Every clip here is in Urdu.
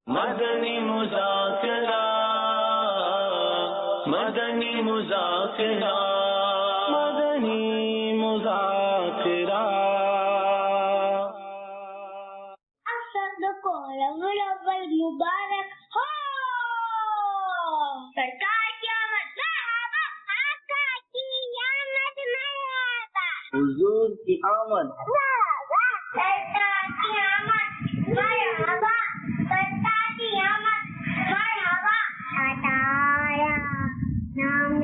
مدنی مذاکرہ مدنی مذاکرہ مدنی مذاکرہ. کو ربیع الاول مبارک ہو. سرکار کی آمد مرحبا، آقا کی آمد مرحبا، حضور کی آمد سرکار کی آمد مرحبا، سرکار کی آمد مرحبا. عطایا نام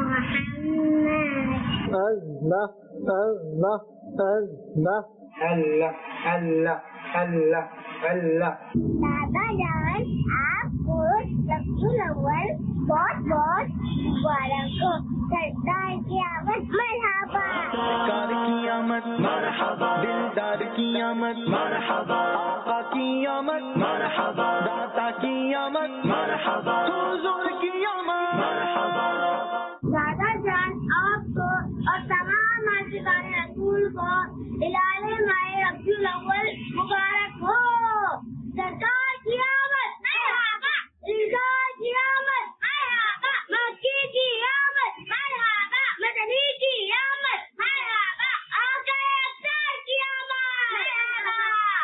محمد. اللہ اللہ اللہ اللہ اللہ اللہ اللہ. دادا جان آپ کو ربیع الاول بہت بہت مبارک ہو. سرکار کی آمد مرحبا، سرکار کی آمد مرحبا، دلدار کی آمد مرحبا، آقا کی آمد مرحبا، داتا کی آمد مرحبا، حضور کی آمد مرحبا. دادا جان آپ کو اور تمام عاشقان رسول کو ہلال ماہ ربیع الاول مبارک ہو. سرکار کی آمد مرحبا، سرکار کی آمد مرحبا، مکی کی آمد مرحبا، مدنی کی آمد مرحبا، آقا اختر کی آمد مرحبا.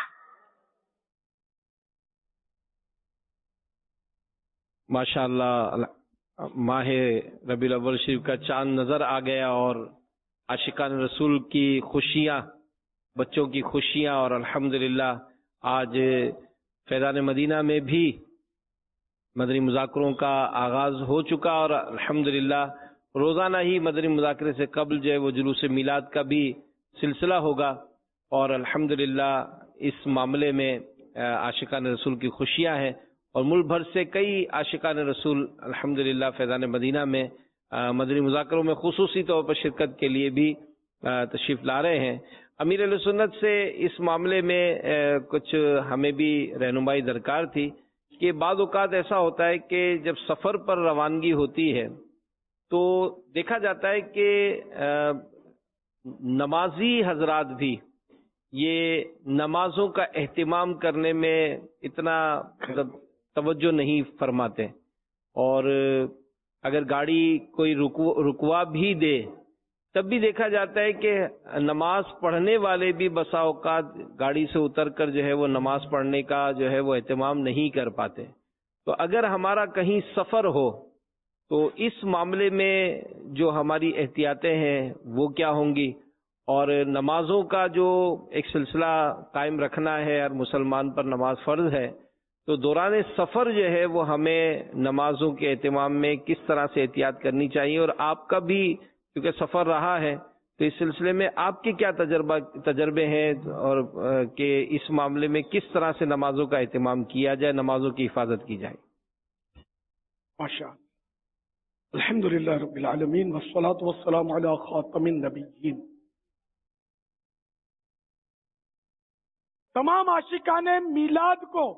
ماشاء اللہ، ماہ ربیع الاول شریف کا چاند نظر آ گیا اور عاشقان رسول کی خوشیاں، بچوں کی خوشیاں، اور الحمدللہ آج فیضان مدینہ میں بھی مدنی مذاکروں کا آغاز ہو چکا، اور الحمدللہ روزانہ ہی مدنی مذاکرے سے قبل جو ہے وہ جلوس میلاد کا بھی سلسلہ ہوگا. اور الحمدللہ اس معاملے میں عاشقان رسول کی خوشیاں ہیں، اور ملک بھر سے کئی عاشقان رسول الحمدللہ فیضان مدینہ میں مدنی مذاکروں میں خصوصی طور پر شرکت کے لیے بھی تشریف لا رہے ہیں. امیر اہل سنت سے اس معاملے میں کچھ ہمیں بھی رہنمائی درکار تھی کہ بعض اوقات ایسا ہوتا ہے کہ جب سفر پر روانگی ہوتی ہے تو دیکھا جاتا ہے کہ نمازی حضرات بھی یہ نمازوں کا اہتمام کرنے میں اتنا توجہ نہیں فرماتے، اور اگر گاڑی کوئی رکوا بھی دے تب بھی دیکھا جاتا ہے کہ نماز پڑھنے والے بھی بسا اوقات گاڑی سے اتر کر جو ہے وہ نماز پڑھنے کا جو ہے وہ اہتمام نہیں کر پاتے. تو اگر ہمارا کہیں سفر ہو تو اس معاملے میں جو ہماری احتیاطیں ہیں وہ کیا ہوں گی، اور نمازوں کا جو ایک سلسلہ قائم رکھنا ہے، ہر مسلمان پر نماز فرض ہے، تو دوران سفر جو ہے وہ ہمیں نمازوں کے اہتمام میں کس طرح سے احتیاط کرنی چاہیے. اور آپ کا بھی کیونکہ سفر رہا ہے تو اس سلسلے میں آپ کے کیا تجربے ہیں، اور کہ اس معاملے میں کس طرح سے نمازوں کا اہتمام کیا جائے، نمازوں کی حفاظت کی جائے. ماشاء اللہ، الحمدللہ رب العالمین والصلاة والسلام علی خاتم النبیین. تمام عاشقان میلاد کو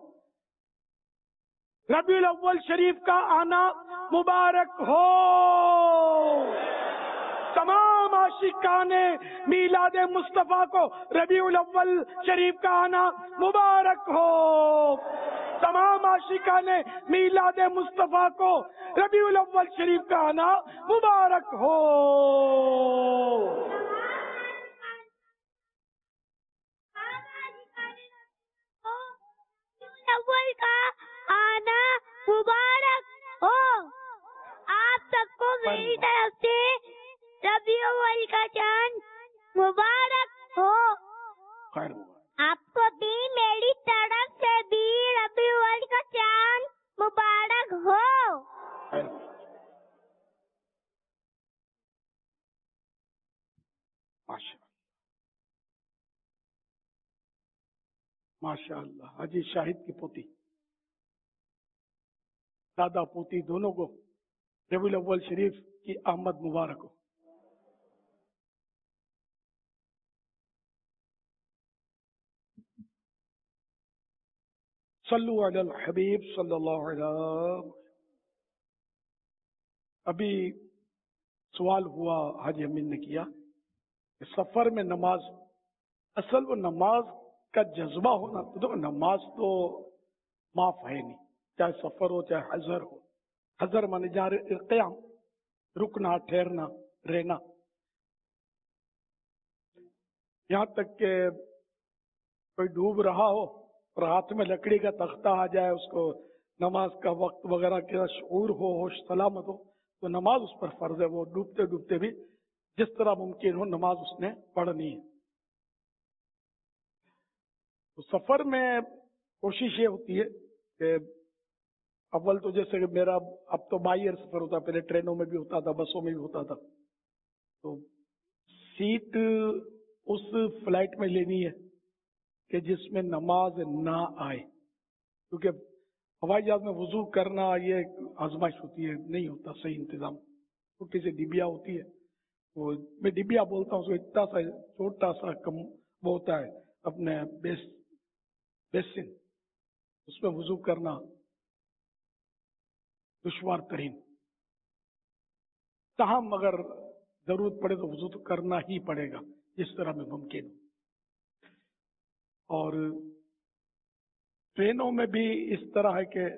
ربیع الاول شریف کا آنا مبارک ہو. تمام عاشقان میلاد مصطفیٰ کو ربیع الاول شریف کا آنا مبارک ہو. تمام عاشقان میلاد مصطفیٰ کو ربیع الاول شریف کا آنا مبارک ہو. اول کا آنا مبارک ہو. آپ سب کو میری طرف سے ربیع الاول کا چاند مبارک ہو. خیر آپ کو بھی میری طرف سے بھی ربیع الاول کا چاند مبارک ہو. ماشاء اللہ. حاجی شاہد کی پوتی، دادا پوتی دونوں کو ربیع الاول شریف کی آمد مبارک ہو. صلو علی الحبیب صلی اللہ علیہ وسلم. ابھی سوال ہوا حاجی امین نے کیا کہ سفر میں نماز، اصل وہ نماز کا جذبہ ہونا، تو نماز تو معاف ہے نہیں، چاہے سفر ہو چاہے حضر ہو. حضر مانے جہاں قیام، رکنا، ٹھہرنا، رہنا. یہاں تک کہ کوئی ڈوب رہا ہو اور ہاتھ میں لکڑی کا تختہ آ جائے، اس کو نماز کا وقت وغیرہ کا شعور ہو، ہوش سلامت ہو، تو نماز اس پر فرض ہے. وہ ڈوبتے ڈوبتے بھی جس طرح ممکن ہو نماز اس نے پڑھنی ہے. تو سفر میں کوشش یہ ہوتی ہے کہ اول تو جیسے کہ میرا اب تو بائی ایئر سفر ہوتا ہے، پہلے ٹرینوں میں بھی ہوتا تھا، بسوں میں بھی ہوتا تھا. تو سیٹ اس فلائٹ میں لینی ہے کہ جس میں نماز نہ آئے، کیونکہ ہوائی جہاز میں وضو کرنا یہ آزمائش ہوتی ہے، نہیں ہوتا صحیح انتظام. تو کسی ڈبیا ہوتی ہے، وہ میں ڈبیا بولتا ہوں، اس کو اتنا سا چھوٹا سا کم وہ ہوتا ہے اپنے بیسن، اس میں وضو کرنا دشوار ترین. تاہم اگر ضرورت پڑے تو وضو تو کرنا ہی پڑے گا جس طرح میں ممکن ہو. اور ٹرینوں میں بھی اس طرح ہے کہ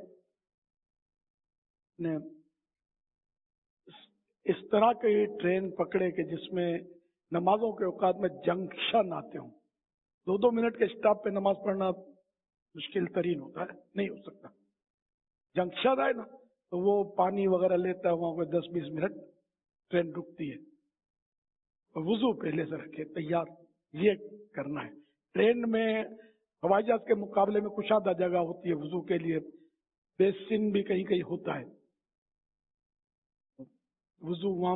اس طرح کے ٹرین پکڑے کہ جس میں نمازوں کے اوقات میں جنکشن آتے ہوں. 2 منٹ کے اسٹاپ پہ نماز پڑھنا مشکل ترین ہوتا ہے، نہیں ہو سکتا. جنکشن آئے نا تو وہ پانی وغیرہ لیتا ہے، وہاں پہ 10-20 منٹ ٹرین رکتی ہے. وضو پہلے سے رکھے تیار، یہ کرنا ہے. ٹرین میں ہوائی جہاز کے مقابلے میں کشادہ جگہ ہوتی ہے وضو کے لیے، بیسن بھی کہیں کہیں ہوتا ہے. وضو وہاں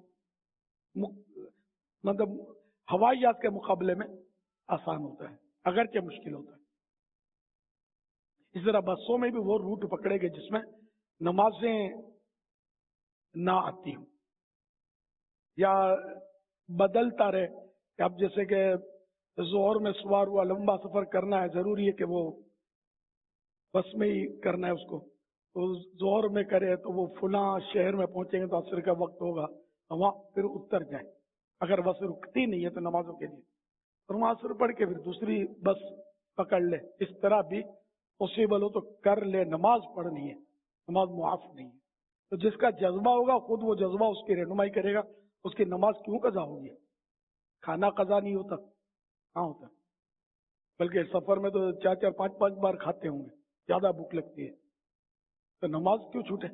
مطلب ہوائی جہاز کے مقابلے میں آسان ہوتا ہے، اگرچہ مشکل ہوتا ہے. اس طرح بسوں میں بھی وہ روٹ پکڑے گئے جس میں نمازیں نہ آتی ہوں، یا بدلتا رہے. اب جیسے کہ ظہر میں سوار ہوا، لمبا سفر کرنا ہے، ضروری ہے کہ وہ بس میں ہی کرنا ہے اس کو، تو ظہر میں کرے تو وہ فلاں شہر میں پہنچیں گے تو عصر کا وقت ہوگا، وہاں پھر اتر جائیں. اگر بس رکتی نہیں ہے تو نمازوں کے لیے، اور وہاں عصر پڑھ کے پھر دوسری بس پکڑ لے. اس طرح بھی پاسبل ہو تو کر لے. نماز پڑھنی ہے، نماز معاف نہیں ہے. تو جس کا جذبہ ہوگا خود وہ جذبہ اس کی رہنمائی کرے گا. اس کی نماز کیوں قضا ہوگی؟ کھانا قضا نہیں ہوتا، کہاں ہوتا؟ بلکہ سفر میں تو 4-4 5-5 بار کھاتے ہوں گے، زیادہ بھوک لگتی ہے، تو نماز کیوں چھوٹے؟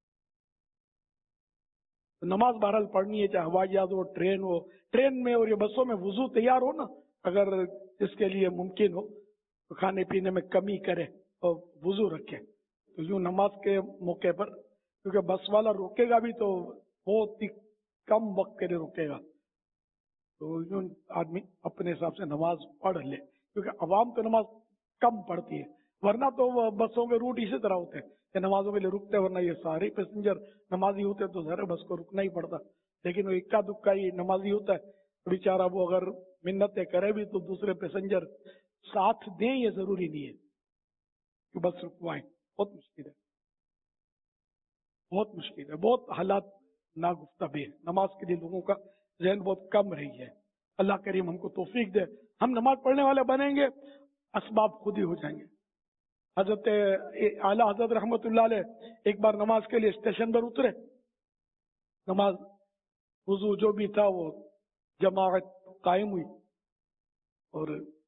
تو نماز بہرحال پڑھنی ہے، چاہے ہوائی جہاز ہو، ٹرین ہو. ٹرین میں اور یہ بسوں میں وضو تیار ہو نا، اگر اس کے لیے ممکن ہو تو کھانے پینے میں کمی کرے اور وضو رکھے. تو یوں نماز کے موقع پر، کیونکہ بس والا روکے گا بھی تو بہت ہی کم وقت کے لیے روکے گا، تو یوں آدمی اپنے حساب سے نماز پڑھ لے. کیونکہ عوام تو نماز کم پڑھتی ہے، ورنہ تو وہ بسوں کے روٹ اسی طرح ہوتے ہیں کہ نمازوں کے لیے رکتے ہیں، ورنہ یہ سارے پیسنجر نمازی ہوتے تو ذرا بس کو رکنا ہی پڑتا. لیکن وہ اکا دکا ہی نمازی ہوتا ہے بیچارہ، وہ اگر منتیں کرے بھی تو دوسرے پیسنجر ساتھ دیں، یہ ضروری نہیں ہے کہ بس رکوائیں. بہت مشکل ہے، بہت مشکل ہے، بہت حالات ناگفتہ بھی ہے. نماز کے لیے لوگوں کا ذہن بہت کم رہی ہے. اللہ کریم ہم کو توفیق دے، ہم نماز پڑھنے والے بنیں گے، اسباب خود ہی ہو جائیں گے. حضرت اعلیٰ حضرت رحمت اللہ علیہ ایک بار نماز کے لیے اسٹیشن پر اترے. نماز وضو جو بھی تھا وہ جماعت قائم ہوئی، اور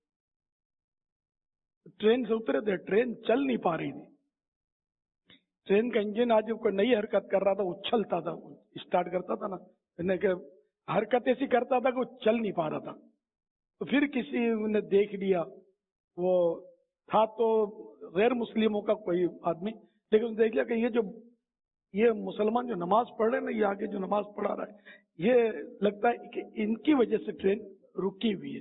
ٹرین سے اترے تھے، ٹرین چل نہیں پا رہی تھی. ٹرین کا انجن آج کوئی نئی حرکت کر رہا تھا، اچھلتا تھا، اسٹارٹ کرتا تھا نا، یعنی کہ حرکت ایسی کرتا تھا کہ وہ چل نہیں پا رہا تھا. تو پھر کسی نے دیکھ لیا، وہ تھا تو غیر مسلموں کا کوئی آدمی، لیکن دیکھ لیا کہ یہ مسلمان جو نماز پڑھ رہے ہیں نا، یہ آگے جو نماز پڑھا رہا ہے، یہ لگتا ہے کہ ان کی وجہ سے ٹرین رکی ہوئی ہے.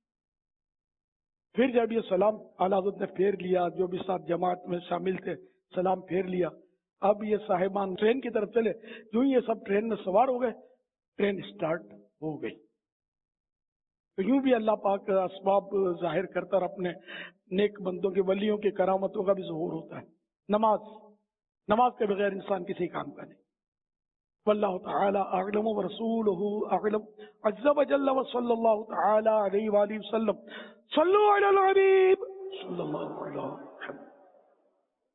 پھر جب یہ سلام اعلیٰ حضرت نے پھیر لیا، جو بھی ساتھ جماعت میں شامل تھے سلام پھیر لیا. اب یہ صاحبان ٹرین کی طرف چلے، جو یہ سب ٹرین میں سوار ہو گئے، ٹرین سٹارٹ ہو گئی. تو یوں بھی اللہ پاک اسباب ظاہر کرتا اور اپنے نیک بندوں کے ولیوں کی کرامتوں کا بھی ظہور ہوتا ہے. نماز کے بغیر انسان کسی کام کا نہیں. واللہ تعالی اعلم ورسولہ اعلم عز وجل وصلی اللہ تعالی علیہ وآلہ وسلم. صلوا علی الحبیب صلی اللہ علیہ وسلم.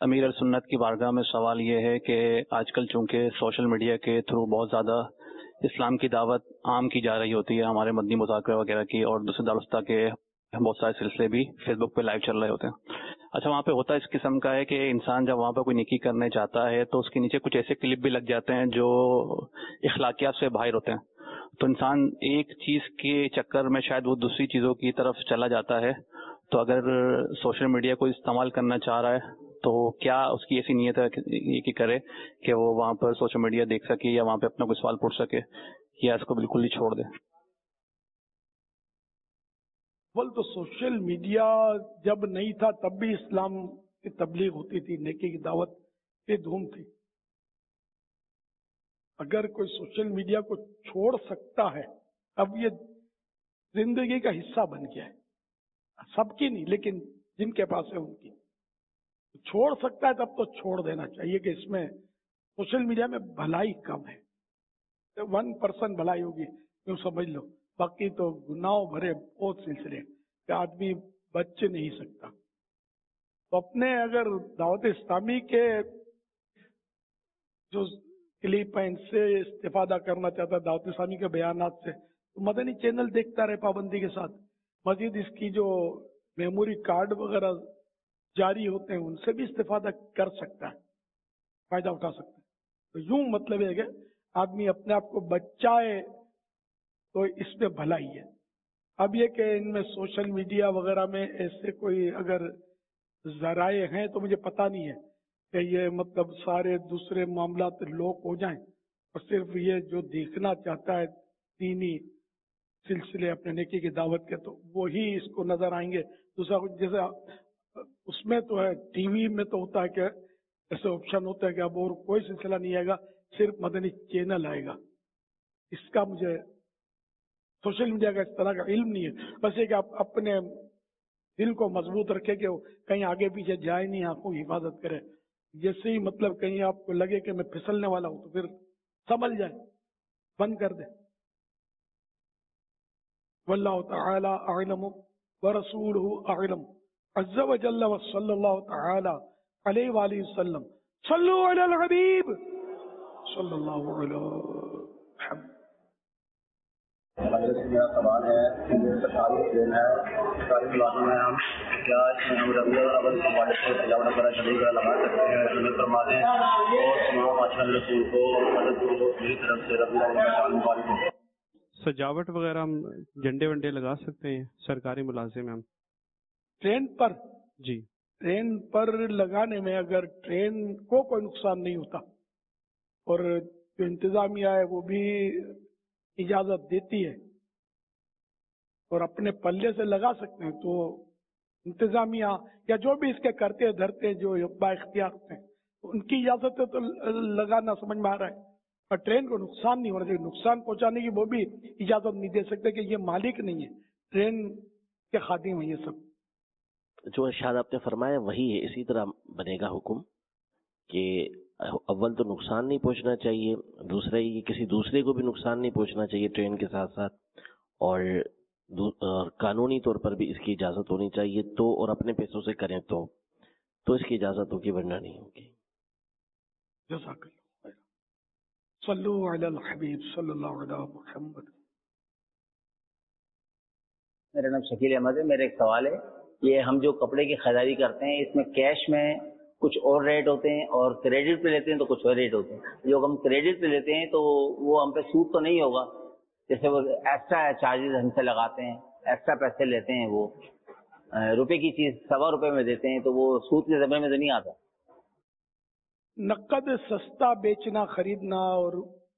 امیر السنت کی بارگاہ میں سوال یہ ہے کہ آج کل چونکہ سوشل میڈیا کے تھرو بہت زیادہ اسلام کی دعوت عام کی جا رہی ہوتی ہے، ہمارے مدنی مذاکرہ وغیرہ کی، اور دوسرے دارالفتہ کے بہت سارے سلسلے بھی فیس بک پہ لائیو چل رہے ہوتے ہیں. اچھا، وہاں پہ ہوتا ہے اس قسم کا ہے کہ انسان جب وہاں پہ کوئی نیکی کرنے جاتا ہے تو اس کے نیچے کچھ ایسے کلپ بھی لگ جاتے ہیں جو اخلاقیات سے باہر ہوتے ہیں، تو انسان ایک چیز کے چکر میں شاید وہ دوسری چیزوں کی طرف چلا جاتا ہے. تو اگر سوشل میڈیا کو استعمال کرنا چاہ رہا ہے تو کیا اس کی ایسی نیت ہے کہ کرے کہ وہ وہاں پر سوشل میڈیا دیکھ سکے یا وہاں پہ اپنا کوئی سوال پوچھ سکے، یا اس کو بالکل ہی چھوڑ دے؟ تو سوشل میڈیا جب نہیں تھا تب بھی اسلام کی تبلیغ ہوتی تھی، نیکی کی دعوت کی دھوم تھی. اگر کوئی سوشل میڈیا کو چھوڑ سکتا ہے، اب یہ زندگی کا حصہ بن گیا ہے، سب کی نہیں لیکن جن کے پاس ہے ان کی چھوڑ سکتا ہے، تب تو چھوڑ دینا چاہیے کہ اس میں سوشل میڈیا میں بھلائی کم ہے. 1% بھلائی ہوگی یوں سمجھ لو، باقی تو گناہوں بھرے بہت سلسلے کہ آدمی بچ نہیں سکتا. تو اپنے اگر دعوت اسلامی کے جو کلپ ہیں ان سے استفادہ کرنا چاہتا ہے، دعوت اسلامی کے بیانات سے، تو مدنی چینل دیکھتا رہے پابندی کے ساتھ. مزید اس کی جو میموری کارڈ وغیرہ جاری ہوتے ہیں ان سے بھی استفادہ کر سکتا ہے، فائدہ اٹھا سکتا ہے. تو یوں مطلب ہے کہ آدمی اپنے آپ کو بچائے تو اس میں بھلائی ہے. اب یہ کہ ان میں سوشل میڈیا وغیرہ میں ایسے کوئی اگر ذرائع ہیں تو مجھے پتہ نہیں ہے کہ یہ مطلب سارے دوسرے معاملات لوک ہو جائیں اور صرف یہ جو دیکھنا چاہتا ہے دینی سلسلے اپنے نیکی کی دعوت کے تو وہی اس کو نظر آئیں گے. دوسرا کچھ جیسے اس میں تو ہے، ٹی وی میں تو ہوتا ہے کہ ایسے آپشن ہوتا ہے کہ اب اور کوئی سلسلہ نہیں آئے گا، صرف مدنی چینل آئے گا. اس کا مجھے سوشل میڈیا کا اس طرح کا علم نہیں ہے. بس یہ کہ آپ اپنے دل کو مضبوط رکھے کہ کہیں آگے پیچھے جائے نہیں، آنکھوں کی حفاظت کرے. جیسے ہی مطلب کہیں آپ کو لگے کہ میں پھسلنے والا ہوں تو پھر سنبھل جائے، بند کر دے. واللہ تعالی اعلم ورسولہ اعلم عز وجل وصلی اللہ تعالی علیہ وآلہ وسلم. صلو علی الحبیب صلی اللہ علیہ وسلم. میرا سوال ہے کہ سرکاری ٹرین ہے، سرکاری ملازم ہیں ہم، کیا اس میں ہم ربیع الاول کے حوالے سے سجاوٹ وغیرہ شریف وغیرہ لگا سکتے ہیں؟ ہمیں فرما دیں. اور تمام معاشرہ رسول کو مدد کو میری طرف سے ربیع الاول مبارک ہو. سجاوٹ وغیرہ ہم جھنڈے ونڈے لگا سکتے ہیں، سرکاری ملازم ہیں ہم. ٹرین پر؟ جی، ٹرین پر لگانے میں اگر ٹرین کو کوئی نقصان نہیں ہوتا اور جو انتظامیہ ہے وہ بھی اجازت دیتی ہے اور اپنے پلے سے لگا سکتے ہیں، تو انتظامیہ یا جو بھی اس کے کرتے دھرتے جو با اختیار ہیں ان کی اجازت ہے تو لگانا سمجھ میں آ رہا ہے. اور ٹرین کو نقصان نہیں ہونا چاہیے، نقصان پہنچانے کی وہ بھی اجازت نہیں دے سکتے کہ یہ مالک نہیں ہے، ٹرین کے خادم ہیں یہ سب. جو ارشاد آپ نے فرمایا وہی ہے، اسی طرح بنے گا حکم کہ اول تو نقصان نہیں پہنچنا چاہیے، دوسرا یہ کسی دوسرے کو بھی نقصان نہیں پہنچنا چاہیے ٹرین کے ساتھ ساتھ، اور قانونی طور پر بھی اس کی اجازت ہونی چاہیے. تو اور اپنے پیسوں سے کریں تو اس کی اجازت ہوگی، ورنہ نہیں ہوگی. جزاک اللہ خیر. صلو علی الحبیب صلی اللہ علیہ محمد. میرا نام شکیل احمد ہے. میرا ایک سوال ہے، یہ ہم جو کپڑے کی خریداری کرتے ہیں اس میں کیش میں کچھ اور ریٹ ہوتے ہیں اور کریڈٹ پہ لیتے ہیں تو کچھ اور ریٹ ہوتے ہیں. جو ہم کریڈٹ پہ لیتے ہیں تو وہ ہم پہ سود تو نہیں ہوگا؟ جیسے وہ ایکسٹرا چارجز ہم سے لگاتے ہیں، ایکسٹرا پیسے لیتے ہیں، وہ روپے کی چیز 1.25 روپے میں دیتے ہیں، تو وہ سود کے زمرے میں تو نہیں آتا؟ نقد سستا بیچنا خریدنا اور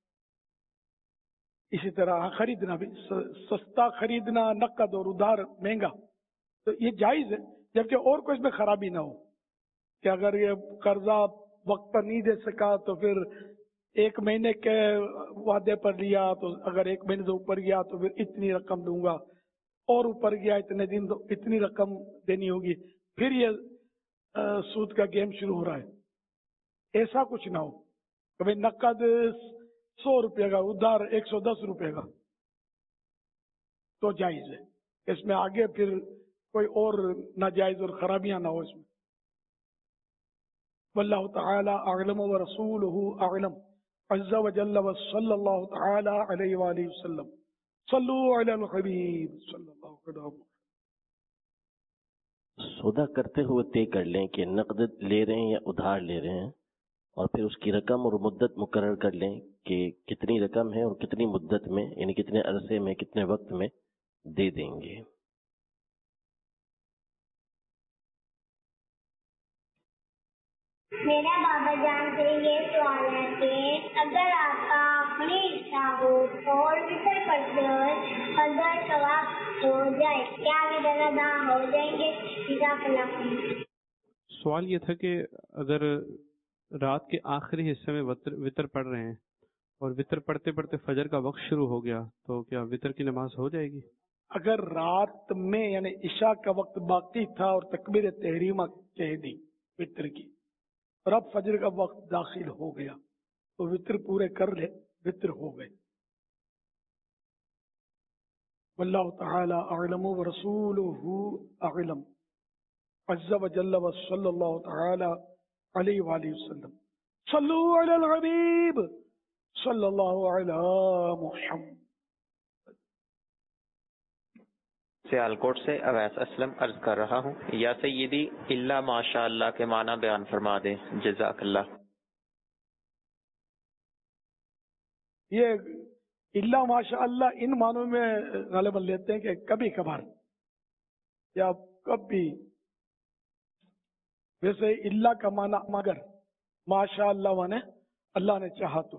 اسی طرح خریدنا بھی، سستا خریدنا نقد اور ادھار مہنگا، تو یہ جائز ہے، جبکہ اور کوئی اس میں خرابی نہ ہو کہ اگر یہ قرضہ وقت پر نہیں دے سکا تو پھر 1 مہینے کے وعدے پر لیا تو اگر 1 مہینے سے اوپر گیا تو پھر اتنی رقم دوں گا، اور اوپر گیا اتنے دن تو اتنی رقم دینی ہوگی، پھر یہ سود کا گیم شروع ہو رہا ہے. ایسا کچھ نہ ہو کہ بھائی نقد 100 روپے کا، ادھار 110 روپے کا، تو جائز ہے. اس میں آگے پھر کوئی اور ناجائز اور خرابیاں نہ ہو اس میں. واللہ تعالی اعلم ورسولہ اعلم عز وجل وصلی اللہ تعالی علیہ وآلہ وسلم صلو علی الحبیب صلی اللہ علیہ وسلم. سودا کرتے ہوئے طے کر لیں کہ نقد لے رہے ہیں یا ادھار لے رہے ہیں، اور پھر اس کی رقم اور مدت مقرر کر لیں کہ کتنی رقم ہے اور کتنی مدت میں، یعنی کتنے عرصے میں، کتنے وقت میں دے دیں گے. میرا بابا جان سے یہ سوال ہے کہ اگر آپ کا اپنی اچھا ہو اور وطر پڑتے ہوئے اگر ثواب ہو جائے کیا وطر ادا ہو جائیں گے؟ جزاک اللہ خیر. سوال یہ تھا کہ اگر رات کے آخری حصے میں وطر پڑھ رہے ہیں اور وطر پڑھتے پڑھتے فجر کا وقت شروع ہو گیا تو کیا وطر کی نماز ہو جائے گی؟ اگر رات میں یعنی عشاء کا وقت باقی تھا اور تکبیر تحریمہ کہہ دی وطر کی، اور اب فجر کا وقت داخل ہو گیا تو وطر پورے کر لے، وطر ہو گئے. واللہ تعالی اعلم ورسولہ اعلم عز وجل وصلی اللہ تعالی علیہ وآلہ وسلم صلو علی الحبیب صلی اللہ علی محمد. سیالکوٹ سے اویس اسلم عرض کر رہا ہوں، یا سیدی اللہ ماشاء اللہ کے معنی بیان فرما دیں، جزاک اللہ. یہ اللہ ماشاء اللہ ان معنوں میں غالباً لیتے ہیں کہ کبھی کبھار یا کبھی. ویسے اللہ کا معنی مگر، ماشاء اللہ مانے اللہ نے چاہا تو.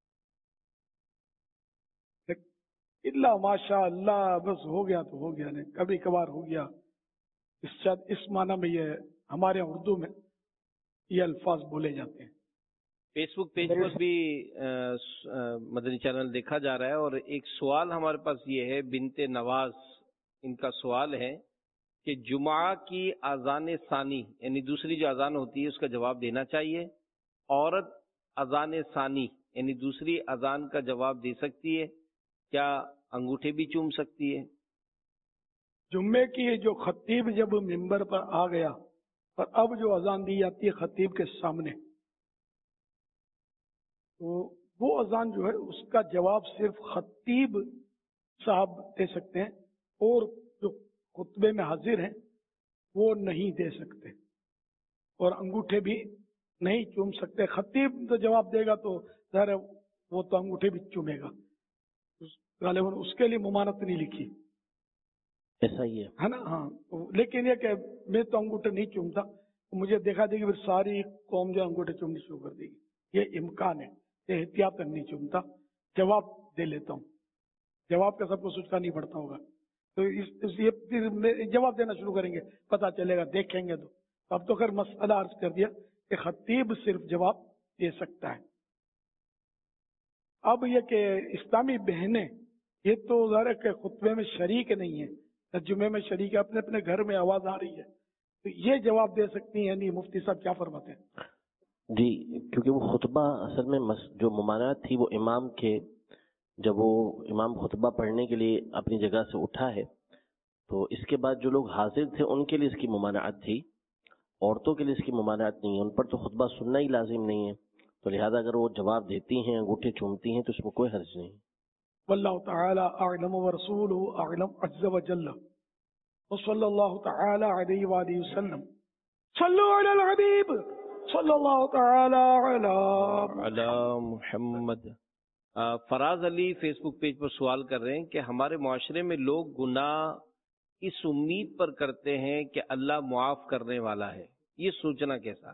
اللہ ماشاء اللہ بس ہو گیا تو ہو گیا، نہیں کبھی کبھار ہو گیا. اس معنی میں یہ ہمارے اردو میں یہ الفاظ بولے جاتے ہیں. فیس بک پیج پر بھی مدنی چینل دیکھا جا رہا ہے، اور ایک سوال ہمارے پاس یہ ہے، بنت نواز ان کا سوال ہے کہ جمعہ کی اذان ثانی یعنی دوسری جو اذان ہوتی ہے اس کا جواب دینا چاہیے. عورت اذان ثانی یعنی دوسری اذان کا جواب دے سکتی ہے؟ کیا انگوٹھے بھی چوم سکتی ہے؟ جمعے کی جو خطیب جب ممبر پر آ گیا اور اب جو اذان دی جاتی ہے خطیب کے سامنے، تو وہ اذان جو ہے اس کا جواب صرف خطیب صاحب دے سکتے ہیں، اور جو خطبے میں حاضر ہیں وہ نہیں دے سکتے، اور انگوٹھے بھی نہیں چوم سکتے. خطیب تو جواب دے گا تو ظاہر ہے وہ تو انگوٹھے بھی چومے گا، غالباً اس کے لیے ممانعت نہیں لکھی. ایسا ہی ہے نا؟ ہاں. لیکن یہ کہ میں تو انگوٹھے نہیں چومتا، مجھے دیکھا دے گی پھر ساری قوم جو انگوٹھے چومنی شروع کر دے گی، یہ امکان ہے. یہ احتیاط نہیں چومتا، جواب دے لیتا ہوں. جواب کا سب کو سوچنا نہیں پڑتا ہوگا، تو یہ جواب دینا شروع کریں گے، پتہ چلے گا، دیکھیں گے. تو اب تو خیر مسئلہ عرض کر دیا کہ خطیب صرف جواب دے سکتا ہے. اب یہ کہ اسلامی بہنیں یہ تو ظاہر کہ خطبے میں شریک نہیں ہے، جمعے میں شریک ہے، اپنے اپنے گھر میں آواز آ رہی ہے، تو یہ جواب دے سکتی ہیں. یعنی مفتی صاحب کیا فرماتے ہیں؟ جی، کیونکہ وہ خطبہ اصل میں جو ممانعت تھی وہ امام کے، جب وہ امام خطبہ پڑھنے کے لیے اپنی جگہ سے اٹھا ہے تو اس کے بعد جو لوگ حاضر تھے ان کے لیے اس کی ممانعت تھی، عورتوں کے لیے اس کی ممانعت نہیں ہے. ان پر تو خطبہ سننا ہی لازم نہیں ہے، تو لہذا اگر وہ جواب دیتی ہیں، انگوٹھے چومتی ہیں، تو اس میں کوئی حرج نہیں. واللہ تعالی اعلم ورسولہ اعلم عز وجل وصلی اللہ تعالی علیہ وآلہ وسلم صلو علی الحبیب صلی اللہ تعالی علی محمد. فراز علی فیس بک پیج پر سوال کر رہے ہیں کہ ہمارے معاشرے میں لوگ گناہ اس امید پر کرتے ہیں کہ اللہ معاف کرنے والا ہے، یہ سوچنا کیسا؟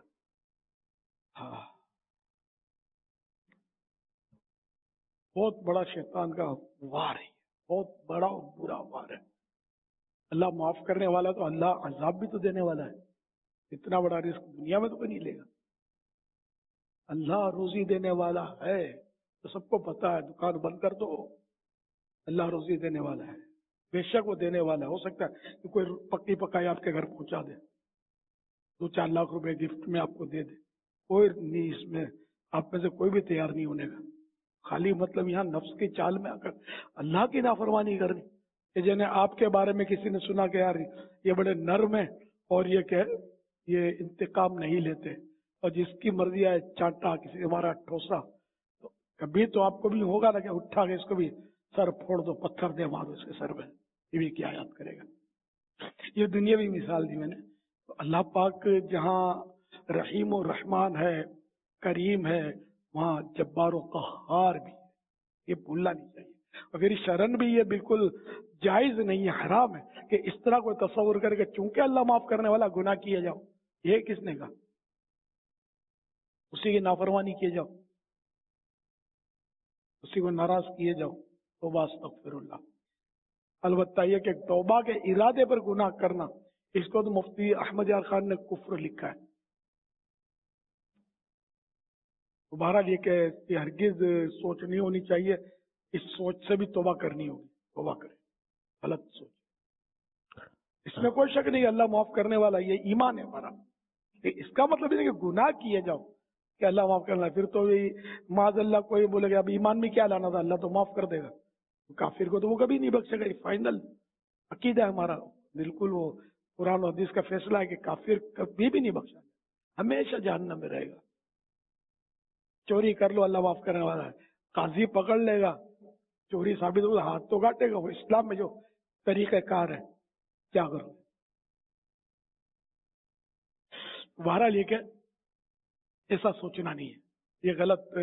بہت بڑا شیطان کا وار ہے، بہت بڑا اور برا وار ہے. اللہ معاف کرنے والا تو اللہ عذاب بھی تو دینے والا ہے. اتنا بڑا رزق دنیا میں تو کوئی نہیں لے گا. اللہ روزی دینے والا ہے تو سب کو پتا ہے، دکان بند کر دو، اللہ روزی دینے والا ہے، بے شک وہ دینے والا ہے. ہو سکتا ہے کہ کوئی پکی پکائی آپ کے گھر پہنچا دے، 2-4 لاکھ روپے گفٹ میں آپ کو دے دے، کوئی نہیں، اس میں آپ میں سے کوئی بھی تیار نہیں ہونے کا. خالی مطلب یہاں نفس کی چال میں آ کر اللہ کی نافرمانی کرنی. کہ جنہیں آپ کے بارے میں کسی نے سنا کہ یار یہ بڑے نرم ہیں اور یہ کہ یہ انتقام نہیں لیتے، اور جس کی مرضی آئے چانٹا، کسی سے ہمارا ٹھوسا، تو کبھی تو آپ کو بھی ہوگا نا کہ اٹھا کے اس کو بھی سر پھوڑ دو، پتھر دے مارو اس کے سر میں، یہ بھی کیا یاد کرے گا؟ یہ دنیاوی مثال دی میں نے. تو اللہ پاک جہاں رحیم و رحمان ہے، کریم ہے، وہاں جبار و قہار بھی ہے. یہ بھولنا نہیں چاہیے. اور پھر شرن بھی یہ بالکل جائز نہیں ہے، حرام ہے کہ اس طرح کوئی تصور کرے کہ چونکہ اللہ معاف کرنے والا گناہ کیے جاؤ. یہ کس نے کہا؟ اسی کی نافرمانی کیے جاؤ، اسی کو ناراض کیے جاؤ. توبہ استغفر اللہ. البتہ یہ کہ توبہ کے ارادے پر گناہ کرنا، اس کو تو مفتی احمد یار خان نے کفر لکھا ہے. بہرحال یہ کہ ہرگز سوچ نہیں ہونی چاہیے، اس سوچ سے بھی توبہ کرنی ہوگی. توبہ کرے، غلط سوچ. اس میں کوئی شک نہیں، اللہ معاف کرنے والا، یہ ایمان ہے ہمارا. اس کا مطلب یہ کہ گناہ کیے جاؤ کہ اللہ معاف کرنا. پھر تو معاذ اللہ کوئی بولے گا اب ایمان میں کیا لانا تھا، اللہ تو معاف کر دے گا. کافر کو تو وہ کبھی نہیں بخشے گا. فائنل عقیدہ ہے ہمارا، بالکل وہ قرآن و حدیث کا فیصلہ ہے کہ کافر کبھی بھی نہیں بخشا، ہمیشہ جہنم میں رہے گا. چوری کر لو، اللہ معاف کرنے والا ہے. قاضی پکڑ لے گا، چوری ثابت ہوگا، ہاتھ تو کاٹے گا. وہ اسلام میں جو طریقہ کار ہے، کیا کرو. بہرحال یہ کہ ایسا سوچنا نہیں ہے، یہ غلط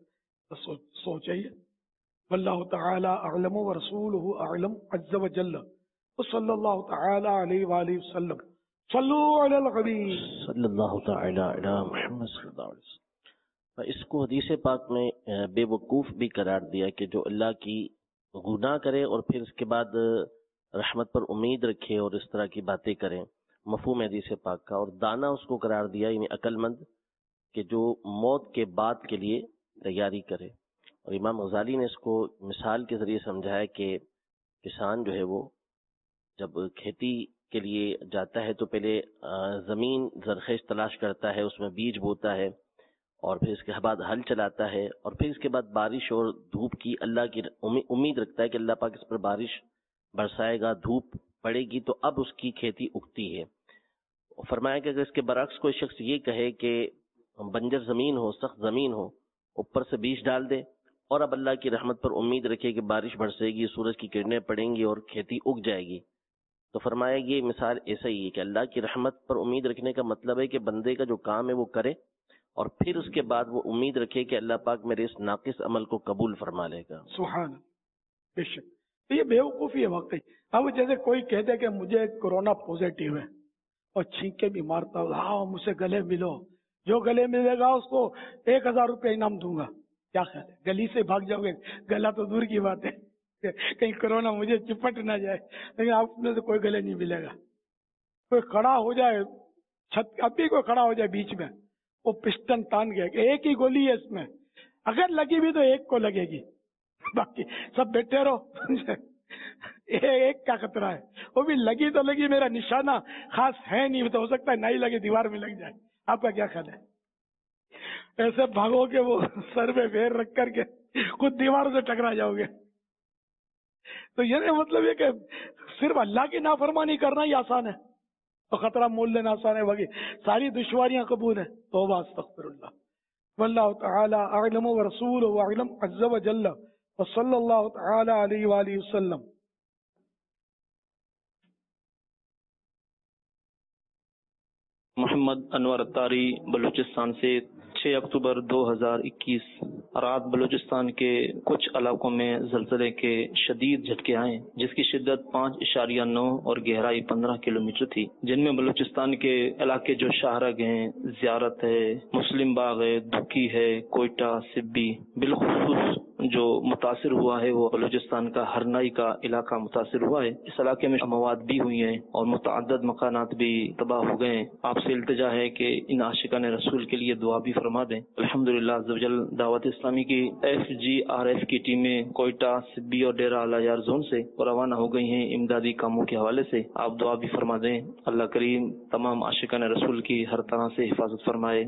سوچ ہے. یہ واللہ تعالی اعلم ورسولہ اعلم عز وجل وصلی اللہ تعالی علیہ وآلہ وسلم. صلو علی الحبیب صلی اللہ تعالی علی محمد صلی اللہ علیہ وسلم. اس کو حدیث پاک میں بے وقوف بھی قرار دیا کہ جو اللہ کی گناہ کرے اور پھر اس کے بعد رحمت پر امید رکھے اور اس طرح کی باتیں کریں، مفہوم حدیث پاک کا. اور دانا اس کو قرار دیا، یعنی عقل مند، کہ جو موت کے بعد کے لیے تیاری کرے. اور امام غزالی نے اس کو مثال کے ذریعے سمجھایا کہ کسان جو ہے وہ جب کھیتی کے لیے جاتا ہے تو پہلے زمین زرخیز تلاش کرتا ہے، اس میں بیج بوتا ہے، اور پھر اس کے بعد ہل چلاتا ہے، اور پھر اس کے بعد بارش اور دھوپ کی اللہ کی امید رکھتا ہے کہ اللہ پاک اس پر بارش برسائے گا، دھوپ پڑے گی تو اب اس کی کھیتی اگتی ہے. فرمایا کہ اگر اس کے برعکس کوئی شخص یہ کہے کہ بنجر زمین ہو، سخت زمین ہو، اوپر سے بیج ڈال دے اور اب اللہ کی رحمت پر امید رکھے کہ بارش برسے گی، سورج کی کرنیں پڑیں گی اور کھیتی اگ جائے گی، تو فرمایا یہ مثال ایسا ہی ہے کہ اللہ کی رحمت پر امید رکھنے کا مطلب ہے کہ بندے کا جو کام ہے وہ کرے اور پھر اس کے بعد وہ امید رکھے کہ اللہ پاک میرے اس ناقص عمل کو قبول فرما لے گا. سبحان. بے شک یہ بیوقوفی ہے واقعی. اب جیسے کوئی کہتے کہ مجھے کورونا پوزیٹیو ہے اور چھینکے بھی مارتا ہوں، ہاں مجھ سے گلے ملو، جو گلے ملے گا اس کو 1000 روپے انعام دوں گا. کیا خیال ہے؟ گلی سے بھاگ جاؤ گے، گلا تو دور کی بات ہے، کہیں کورونا مجھے چپٹ نہ جائے. لیکن آپ میں سے کوئی گلے نہیں ملے گا. کوئی کھڑا ہو جائے چھت، اب بھی کوئی کھڑا ہو جائے بیچ میں، وہ پسٹن تان گیا کہ ایک ہی گولی ہے اس میں، اگر لگی بھی تو ایک کو لگے گی، باقی سب بیٹھے رہو. ایک کا خطرہ ہے، وہ بھی لگی تو لگی، میرا نشانہ خاص ہے نہیں، تو ہو سکتا ہے نہیں لگے دیوار میں لگ جائے. آپ کا کیا خیال ہے؟ ایسے بھاگو کہ وہ سر میں پیر رکھ کر کے خود دیواروں سے ٹکرا جاؤ گے. تو یہ مطلب یہ کہ صرف اللہ کی نافرمانی کرنا ہی آسان ہے اور خطرہ مول لینا آسان ہے، باقی ساری دشواریاں قبول ہیں. توبہ استغفر اللہ. واللہ تعالی اعلم ورسولہ اعلم عز وجل وصلی اللہ تعالی علیہ وآلہ وسلم. محمد انور اتاری بلوچستان سے 6 اکتوبر 2021 رات بلوچستان کے کچھ علاقوں میں زلزلے کے شدید جھٹکے آئے جس کی شدت 5.9 اور گہرائی 15 کلومیٹر تھی، جن میں بلوچستان کے علاقے جو شاہرگ ہیں، زیارت ہے، مسلم باغ ہے، دھکی ہے، کوئٹہ، سبی، بالخصوص جو متاثر ہوا ہے وہ بلوچستان کا ہرنائی کا علاقہ متاثر ہوا ہے. اس علاقے میں اموات بھی ہوئی ہیں اور متعدد مکانات بھی تباہ ہو گئے ہیں. آپ سے التجا ہے کہ ان عاشقان رسول کے لیے دعا بھی فرما دیں. الحمدللہ عزوجل دعوت اسلامی کی FGRF کی ٹیمیں کوئٹہ، سبی اور ڈیرہ الایار زون سے روانہ ہو گئی ہیں امدادی کاموں کے حوالے سے. آپ دعا بھی فرما دیں. اللہ کریم تمام عاشقان رسول کی ہر طرح سے حفاظت فرمائے.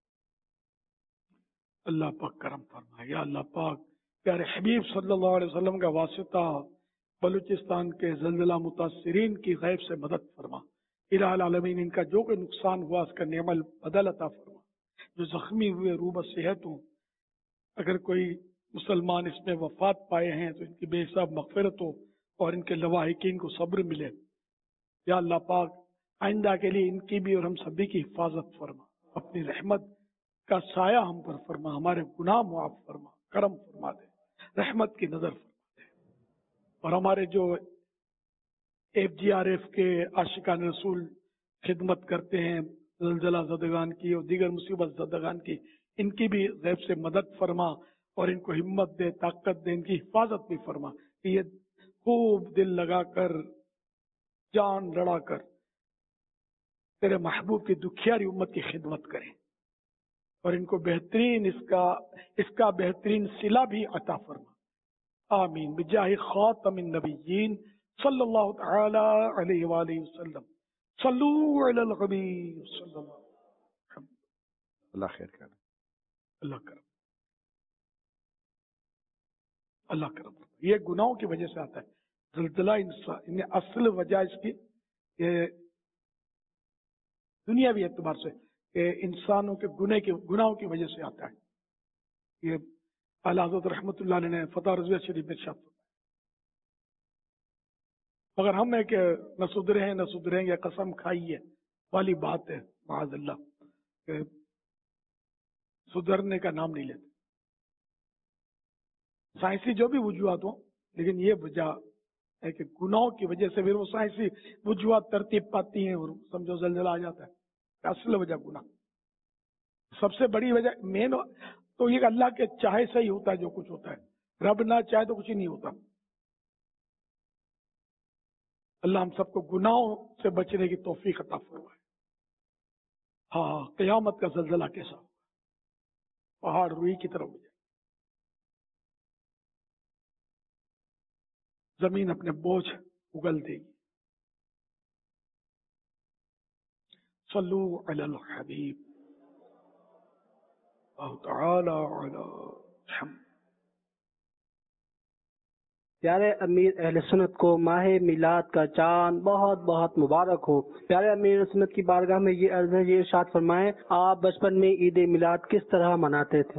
اللہ پاک کرم فرمائے. یا اللہ پاک پیارے حبیب صلی اللہ علیہ وسلم کا واسطہ بلوچستان کے زلزلہ متاثرین کی غیب سے مدد فرما. الہ العالمین ان کا جو کوئی نقصان ہوا اس کا نعم البدل عطا فرما. جو زخمی ہوئے روح صحت ہوں، اگر کوئی مسلمان اس میں وفات پائے ہیں تو ان کی بے حساب مغفرت ہو اور ان کے لواحقین کو صبر ملے. یا اللہ پاک آئندہ کے لیے ان کی بھی اور ہم سبھی کی حفاظت فرما، اپنی رحمت کا سایہ ہم پر فرما، ہمارے گناہ معاف فرما، کرم فرما دے، رحمت کی نظر فرما دے. اور ہمارے جو FGRF کے عاشقان رسول خدمت کرتے ہیں، زلزلہ زدگان کی اور دیگر مصیبت زدگان کی، ان کی بھی غیب سے مدد فرما اور ان کو ہمت دے، طاقت دے، ان کی حفاظت بھی فرما کہ یہ خوب دل لگا کر، جان لڑا کر تیرے محبوب کی دکھیاری امت کی خدمت کریں اور ان کو بہترین اس کا بہترین صلہ بھی عطا فرما. آمین بجاہ خاتم النبیین صلی اللہ تعالی علیہ وآلہ وسلم. صلو علی الحبیب صلی اللہ علیہ وسلم. اللہ خیر کرے. اللہ کرم، اللہ کرم. یہ گناہوں کی وجہ سے آتا ہے زلزلہ. انسان اصل وجہ اس کی یہ دنیاوی اعتبار سے کہ انسانوں کے گناہوں کی وجہ سے آتا ہے. یہ اعلیٰ حضرت رحمۃ اللہ علیہ نے فتح رضویہ شریف میں ارشاد فرمایا. مگر ہم ہے کہ نہ سدھریں گے قسم کھائی ہے والی بات ہے، معاذ اللہ، کہ سدھرنے کا نام نہیں لیتے. سائنسی جو بھی وجوہات ہوں، لیکن یہ وجہ ہے کہ گناہوں کی وجہ سے پھر وہ سائنسی وجوہات ترتیب پاتی ہیں اور سمجھو زلزلہ آ جاتا ہے. اصل وجہ گناہ. سب سے بڑی وجہ مین تو یہ کہ اللہ کے چاہے سے ہی ہوتا ہے جو کچھ ہوتا ہے، رب نہ چاہے تو کچھ ہی نہیں ہوتا. اللہ ہم سب کو گناہوں سے بچنے کی توفیق عطا فرمائے. ہاں، قیامت کا زلزلہ کیسا ہوگا، پہاڑ روئی کی طرح ہو جائے، زمین اپنے بوجھ اگل دے گی. صلو علی الحبیب اللہ تعالی علی محمد. پیارے امیر اہل سنت کو ماہ میلاد کا چاند بہت بہت مبارک ہو. پیارے امیر اہل سنت کی بارگاہ میں یہ عرض ہے، یہ ارشاد فرمائیں آپ بچپن میں عید میلاد کس طرح مناتے تھے؟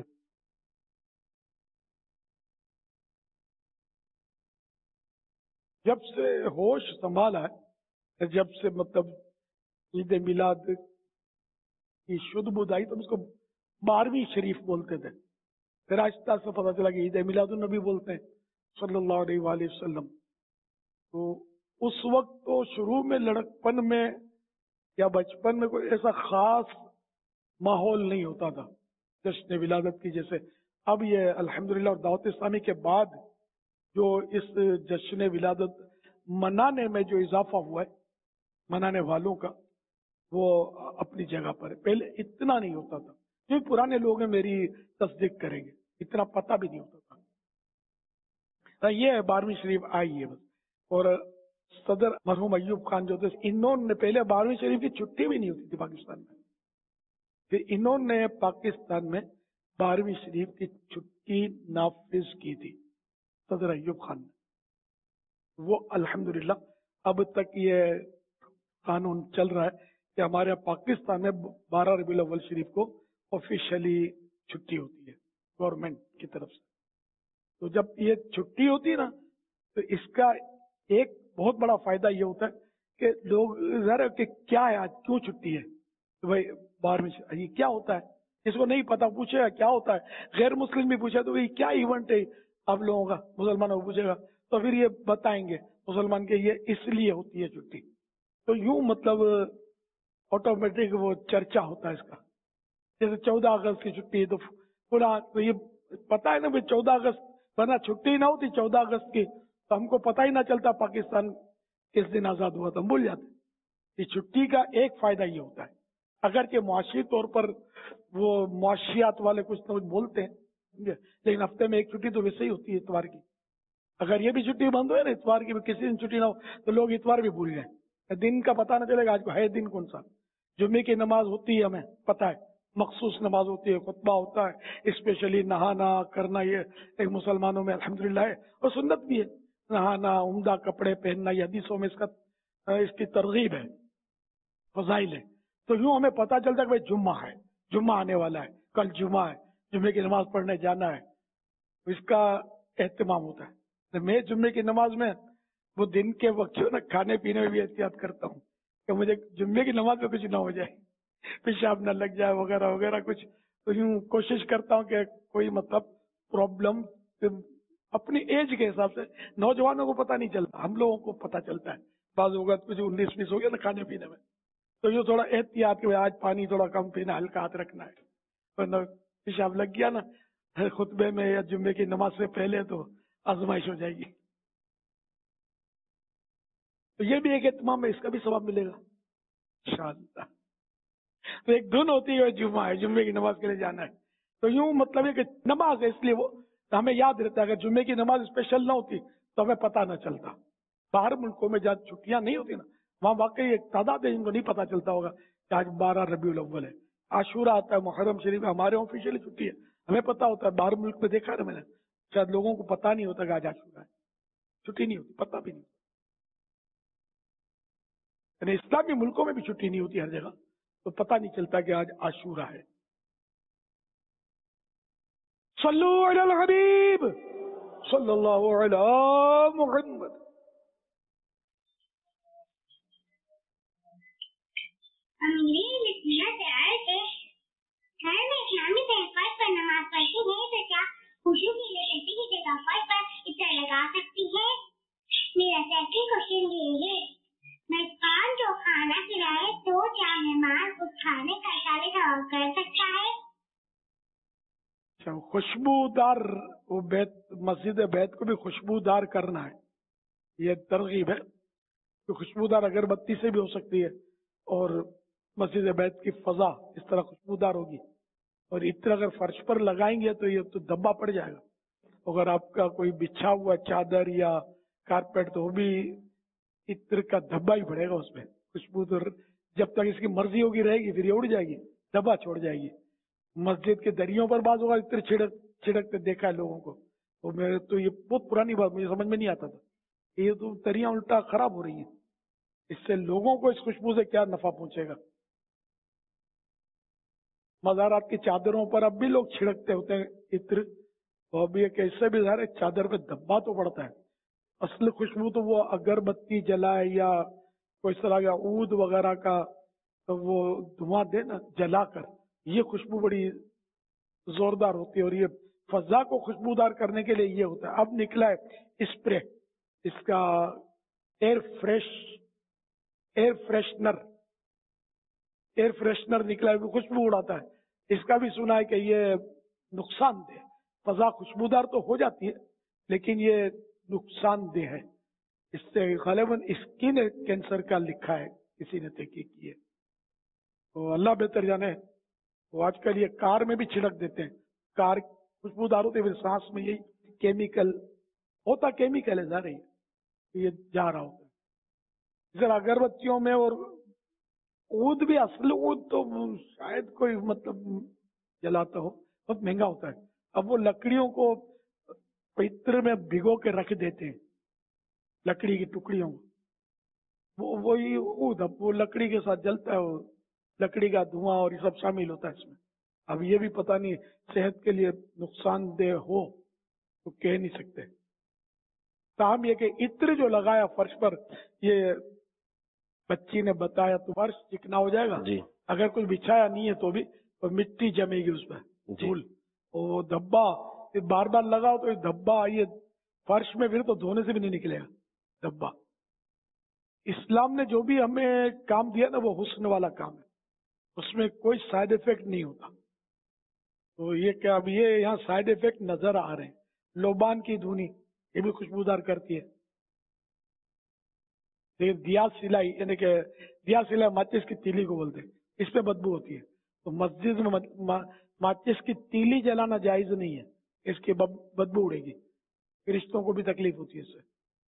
جب سے ہوش سنبھالا ہے، جب سے مطلب عید میلاد کی شد بدھ آئی تو اس کو 12ویں شریف بولتے تھے. پھر آہستہ سے پتہ چلا کہ عید میلاد النبی بولتے ہیں صلی اللہ علیہ وآلہ وسلم. تو اس وقت تو شروع میں لڑکپن میں یا بچپن میں کوئی ایسا خاص ماحول نہیں ہوتا تھا جشن ولادت کی جیسے اب یہ الحمدللہ. اور دعوت اسلامی کے بعد جو اس جشن ولادت منانے میں جو اضافہ ہوا ہے، منانے والوں کا، وہ اپنی جگہ پر ہے. پہلے اتنا نہیں ہوتا تھا. جو پرانے لوگ ہیں میری تصدیق کریں گے، اتنا پتہ بھی نہیں ہوتا تھا. یہ 12ویں شریف آئی ہے بس. اور صدر مرحوم ایوب خان جو تھے، انہوں نے پہلے 12ویں شریف کی چھٹی بھی نہیں ہوتی تھی پاکستان میں. پھر انہوں نے پاکستان میں 12ویں شریف کی چھٹی نافذ کی تھی صدر ایوب خان نے. وہ الحمدللہ اب تک یہ قانون چل رہا ہے کہ ہمارے پاکستان میں 12 ربیع الاول شریف کو آفیشلی چھٹی ہوتی ہے گورنمنٹ کی طرف سے. تو جب یہ چھٹی ہوتی ہے نا تو اس کا ایک بہت بڑا فائدہ یہ ہوتا ہے کہ لوگ ذرا کہ کیا ہے آج کیوں چھٹی ہے، تو بھائی 12ویں یہ کیا ہوتا ہے، اس کو نہیں پتا پوچھے گا کیا ہوتا ہے. غیر مسلم بھی پوچھے تو بھائی کیا ایونٹ ہے آپ لوگوں کا، مسلمانوں کو پوچھے گا تو پھر یہ بتائیں گے مسلمان کے یہ اس لیے ہوتی ہے چھٹی. تو یوں مطلب آٹومیٹک وہ چرچا ہوتا ہے اس کا. جیسے 14 اگست کی چھٹی ہے تو پورا تو یہ پتا ہے نا بھائی 14 اگست، ورنہ چھٹی نہ ہوتی 14 اگست کی تو ہم کو پتہ ہی نہ چلتا پاکستان کس دن آزاد ہوا تھا، ہم بھول جاتے. اس چھٹی کا ایک فائدہ یہ ہوتا ہے، اگرچہ معاشی طور پر وہ معاشیات والے کچھ نہ کچھ بولتے ہیں، لیکن ہفتے میں ایک چھٹی تو ویسے ہی ہوتی ہے اتوار کی. اگر یہ بھی چھٹی بند ہوئے نا اتوار کی، کسی دن چھٹی نہ ہو تو لوگ اتوار بھی بھول جائیں، دن کا پتہ نہ چلے گا آج کو ہے دن کون سا. جمعے کی نماز ہوتی ہے ہمیں پتہ ہے، مخصوص نماز ہوتی ہے، خطبہ ہوتا ہے، اسپیشلی نہانا کرنا یہ ایک مسلمانوں میں الحمدللہ ہے اور سنت بھی ہے. نہانا، عمدہ کپڑے پہننا، یہ حدیثوں میں اس کی ترغیب ہے، فضائل ہے. تو یوں ہمیں پتہ چلتا ہے کہ بھائی جمعہ ہے जुम्मा आने वाला है, कल जुम्मा है, जुम्मे की नमाज पढ़ने जाना है, तो इसका एहतमाम होता है। तो मैं जुम्मे की नमाज में वो दिन के वक्त जो ना खाने पीने में भी एहतियात करता हूँ कि मुझे जुम्मे की नमाज में कुछ ना हो जाए, पेशाब न लग जाए वगैरह वगैरह कुछ। तो यूं कोशिश करता हूँ कि कोई मतलब प्रॉब्लम अपनी एज के हिसाब से, नौजवानों को पता नहीं चलता, हम लोगों को पता चलता है, बाज़ वक़्त कुछ 19-20 हो गया ना खाने पीने में, तो ये थोड़ा एहतियात कि आज पानी थोड़ा कम पीना, हल्का हाथ रखना है, वरना पेशाब लग गया ना खुतबे में या जुम्मे की नमाज से पहले तो आजमाइश हो जाएगी। तो ये भी एक एहतमाम है, इसका भी सवाब मिलेगा इंशाअल्लाह। तो एक धुन होती है जुम्मा है, जुम्मे की नमाज के लिए जाना है, तो यूं मतलब है कि नमाज है इसलिए वो तो हमें याद रहता है। अगर जुम्मे की नमाज स्पेशल ना होती तो हमें पता न चलता। बाहर मुल्कों में जहाँ छुट्टियां नहीं होती ना, वहाँ वाकई एक तादाद है जिनको नहीं पता चलता होगा कि आज 12 रबीउल अव्वल है, आशूरा आता है, मुहर्रम शरीफ है, हमारे ऑफिशियली छुट्टी है, हमें पता होता है। बाहर मुल्क में देखा है ना मैंने, शायद लोगों को पता नहीं होता कि आज आशूरा है, छुट्टी नहीं होती, पता भी नहीं। यानी इस्लामी मुल्कों में भी छुट्टी नहीं होती हर जगह, तो पता नहीं चलता कि आज आशूरा है। सल्लु अलल हबीब सल्लल्लाहु अलैहि मुहम्मद। अमीर मिसना से आए थे, घर में इस्लामी तहफ़्फ़ुज़ पर नमाज पढ़ती है तो क्या खुशी के लिए किसी की जगह फर्श पर इतना लगा सकती है? मेरा सेकंड क्वेश्चन ये है, मेजबान जो खाना खिलाए तो क्या मेहमान उस खाने का इस्तेमाल कर सकता है? खुशबूदार वो बैत, मस्जिद बैत को भी खुशबूदार करना है, ये तरगीब है। तो खुशबूदार अगरबत्ती से भी हो सकती है और मस्जिद बैत की फजा इस तरह खुशबूदार होगी। और इत्र अगर फर्श पर लगाएंगे तो ये तो धब्बा पड़ जाएगा। अगर आपका कोई बिछा हुआ चादर या कारपेट तो वो भी इत्र का धब्बा ही पड़ेगा उसमें। खुशबू तो जब तक इसकी मर्जी होगी रहेगी, फिर ये उड़ जाएगी, धब्बा छोड़ जाएगी। मस्जिद के दरियों पर बाज होगा इत्र छिड़कते देखा है लोगों को, तो मेरे तो ये बहुत पुरानी बात, मुझे समझ में नहीं आता था, ये तो दरियां उल्टा खराब हो रही है, इससे लोगों को इस खुशबू से क्या नफा पहुंचेगा। मज़ारात की चादरों पर अब भी लोग छिड़कते होते हैं इत्र, तो अब ये कैसे भी ज़ाहिर है चादर पे धब्बा तो पड़ता है। असल खुशबू तो वो अगरबत्ती जलाए या कोई इस तरह का ऊद वगैरह का तो वो धुआं दे ना जलाकर, ये खुशबू बड़ी जोरदार होती है। और ये फजा को खुशबूदार करने के लिए ये होता है। अब निकला है स्प्रे, इसका एयर फ्रेशनर निकला है, वो खुशबू उड़ाता है। इसका भी सुना है कि ये नुकसानदेह, फजा खुशबूदार तो हो जाती है लेकिन ये नुकसानदेह है। इससे गलबन स्किन कैंसर का लिखा है, किसी ने तहकीक की है, तो अल्लाह बेहतर जाने। तो आजकल ये कार में भी छिड़क देते हैं, कार खुशबूदार होती है, फिर सांस में यही केमिकल होता, केमिकल है जा रही है, ये जा रहा होता है। जरा अगरबत्तियों में और ऊद भी, असल ऊद तो शायद कोई मतलब जलाता हो, बहुत महंगा होता है। अब वो लकड़ियों को पवित्र में भिगो के रख देते हैं, लकड़ी की टुकड़ियों को, वही ऊद, अब वो लकड़ी के साथ जलता है, वो लकड़ी का धुआं और ये सब शामिल होता है इसमें। अब ये भी पता नहीं सेहत के लिए नुकसानदेह हो तो कह नहीं सकते। ताहम ये कि इत्र जो लगाया फर्श पर, ये बच्ची ने बताया तो फर्श चिकना हो जाएगा जी। अगर कुछ बिछाया नहीं है तो भी तो मिट्टी जमेगी उसमें, धूल, वो धब्बा फिर बार बार लगाओ तो ये धब्बा ये फर्श में फिर तो धोने से भी नहीं निकलेगा धब्बा। इस्लाम ने जो भी हमें काम दिया ना वो हुस्न वाला काम है, उसमें कोई साइड इफेक्ट नहीं होता। तो ये क्या अब ये यहाँ साइड इफेक्ट नजर आ रहे हैं। लोबान की धुनी ये भी खुशबूदार करती है। दिया सिलाई, यानी कि दिया सिलाई माचिस की तीली को बोलते हैं, इस पे बदबू होती है। तो मस्जिद में माचिस की तीली जलाना जायज नहीं है, इसकी बदबू उड़ेगी, रिश्तों को भी तकलीफ होती है इससे।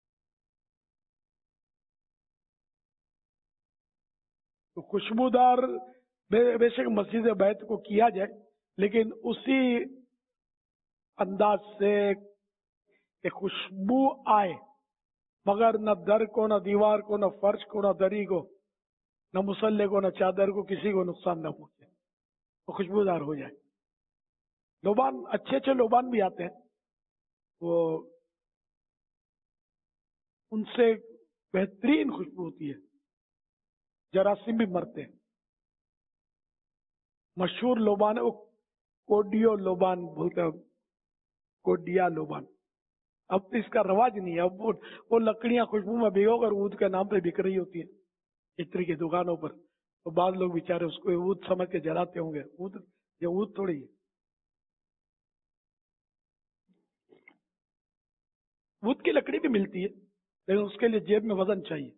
तो खुशबूदार बेशक मस्जिद बैत को किया जाए, लेकिन उसी अंदाज से कि खुशबू आए, मगर न दर को, न दीवार को, न फर्श को, न दरी को, न मुसल्ले को, न चादर को, किसी को नुकसान न पहुंचे। وہ خوشبودار ہو جائے. لوبان اچھے اچھے لوبان بھی آتے ہیں, وہ ان سے بہترین خوشبو ہوتی ہے, جراثیم بھی مرتے ہیں. مشہور لوبان ہے وہ کوڈیو لوبان بولتے ہیں, کوڈیا لوبان. اب تو اس کا رواج نہیں ہے, اب وہ لکڑیاں خوشبو میں بھگو کر اود کے نام پہ بک رہی ہوتی ہیں عطر کی دکانوں پر, تو بعض لوگ بیچارے اس کو اود سمجھ کے جلاتے ہوں گے. یہ اود تھوڑی ہے. اود کی لکڑی بھی ملتی ہے لیکن اس کے لیے جیب میں وزن چاہیے.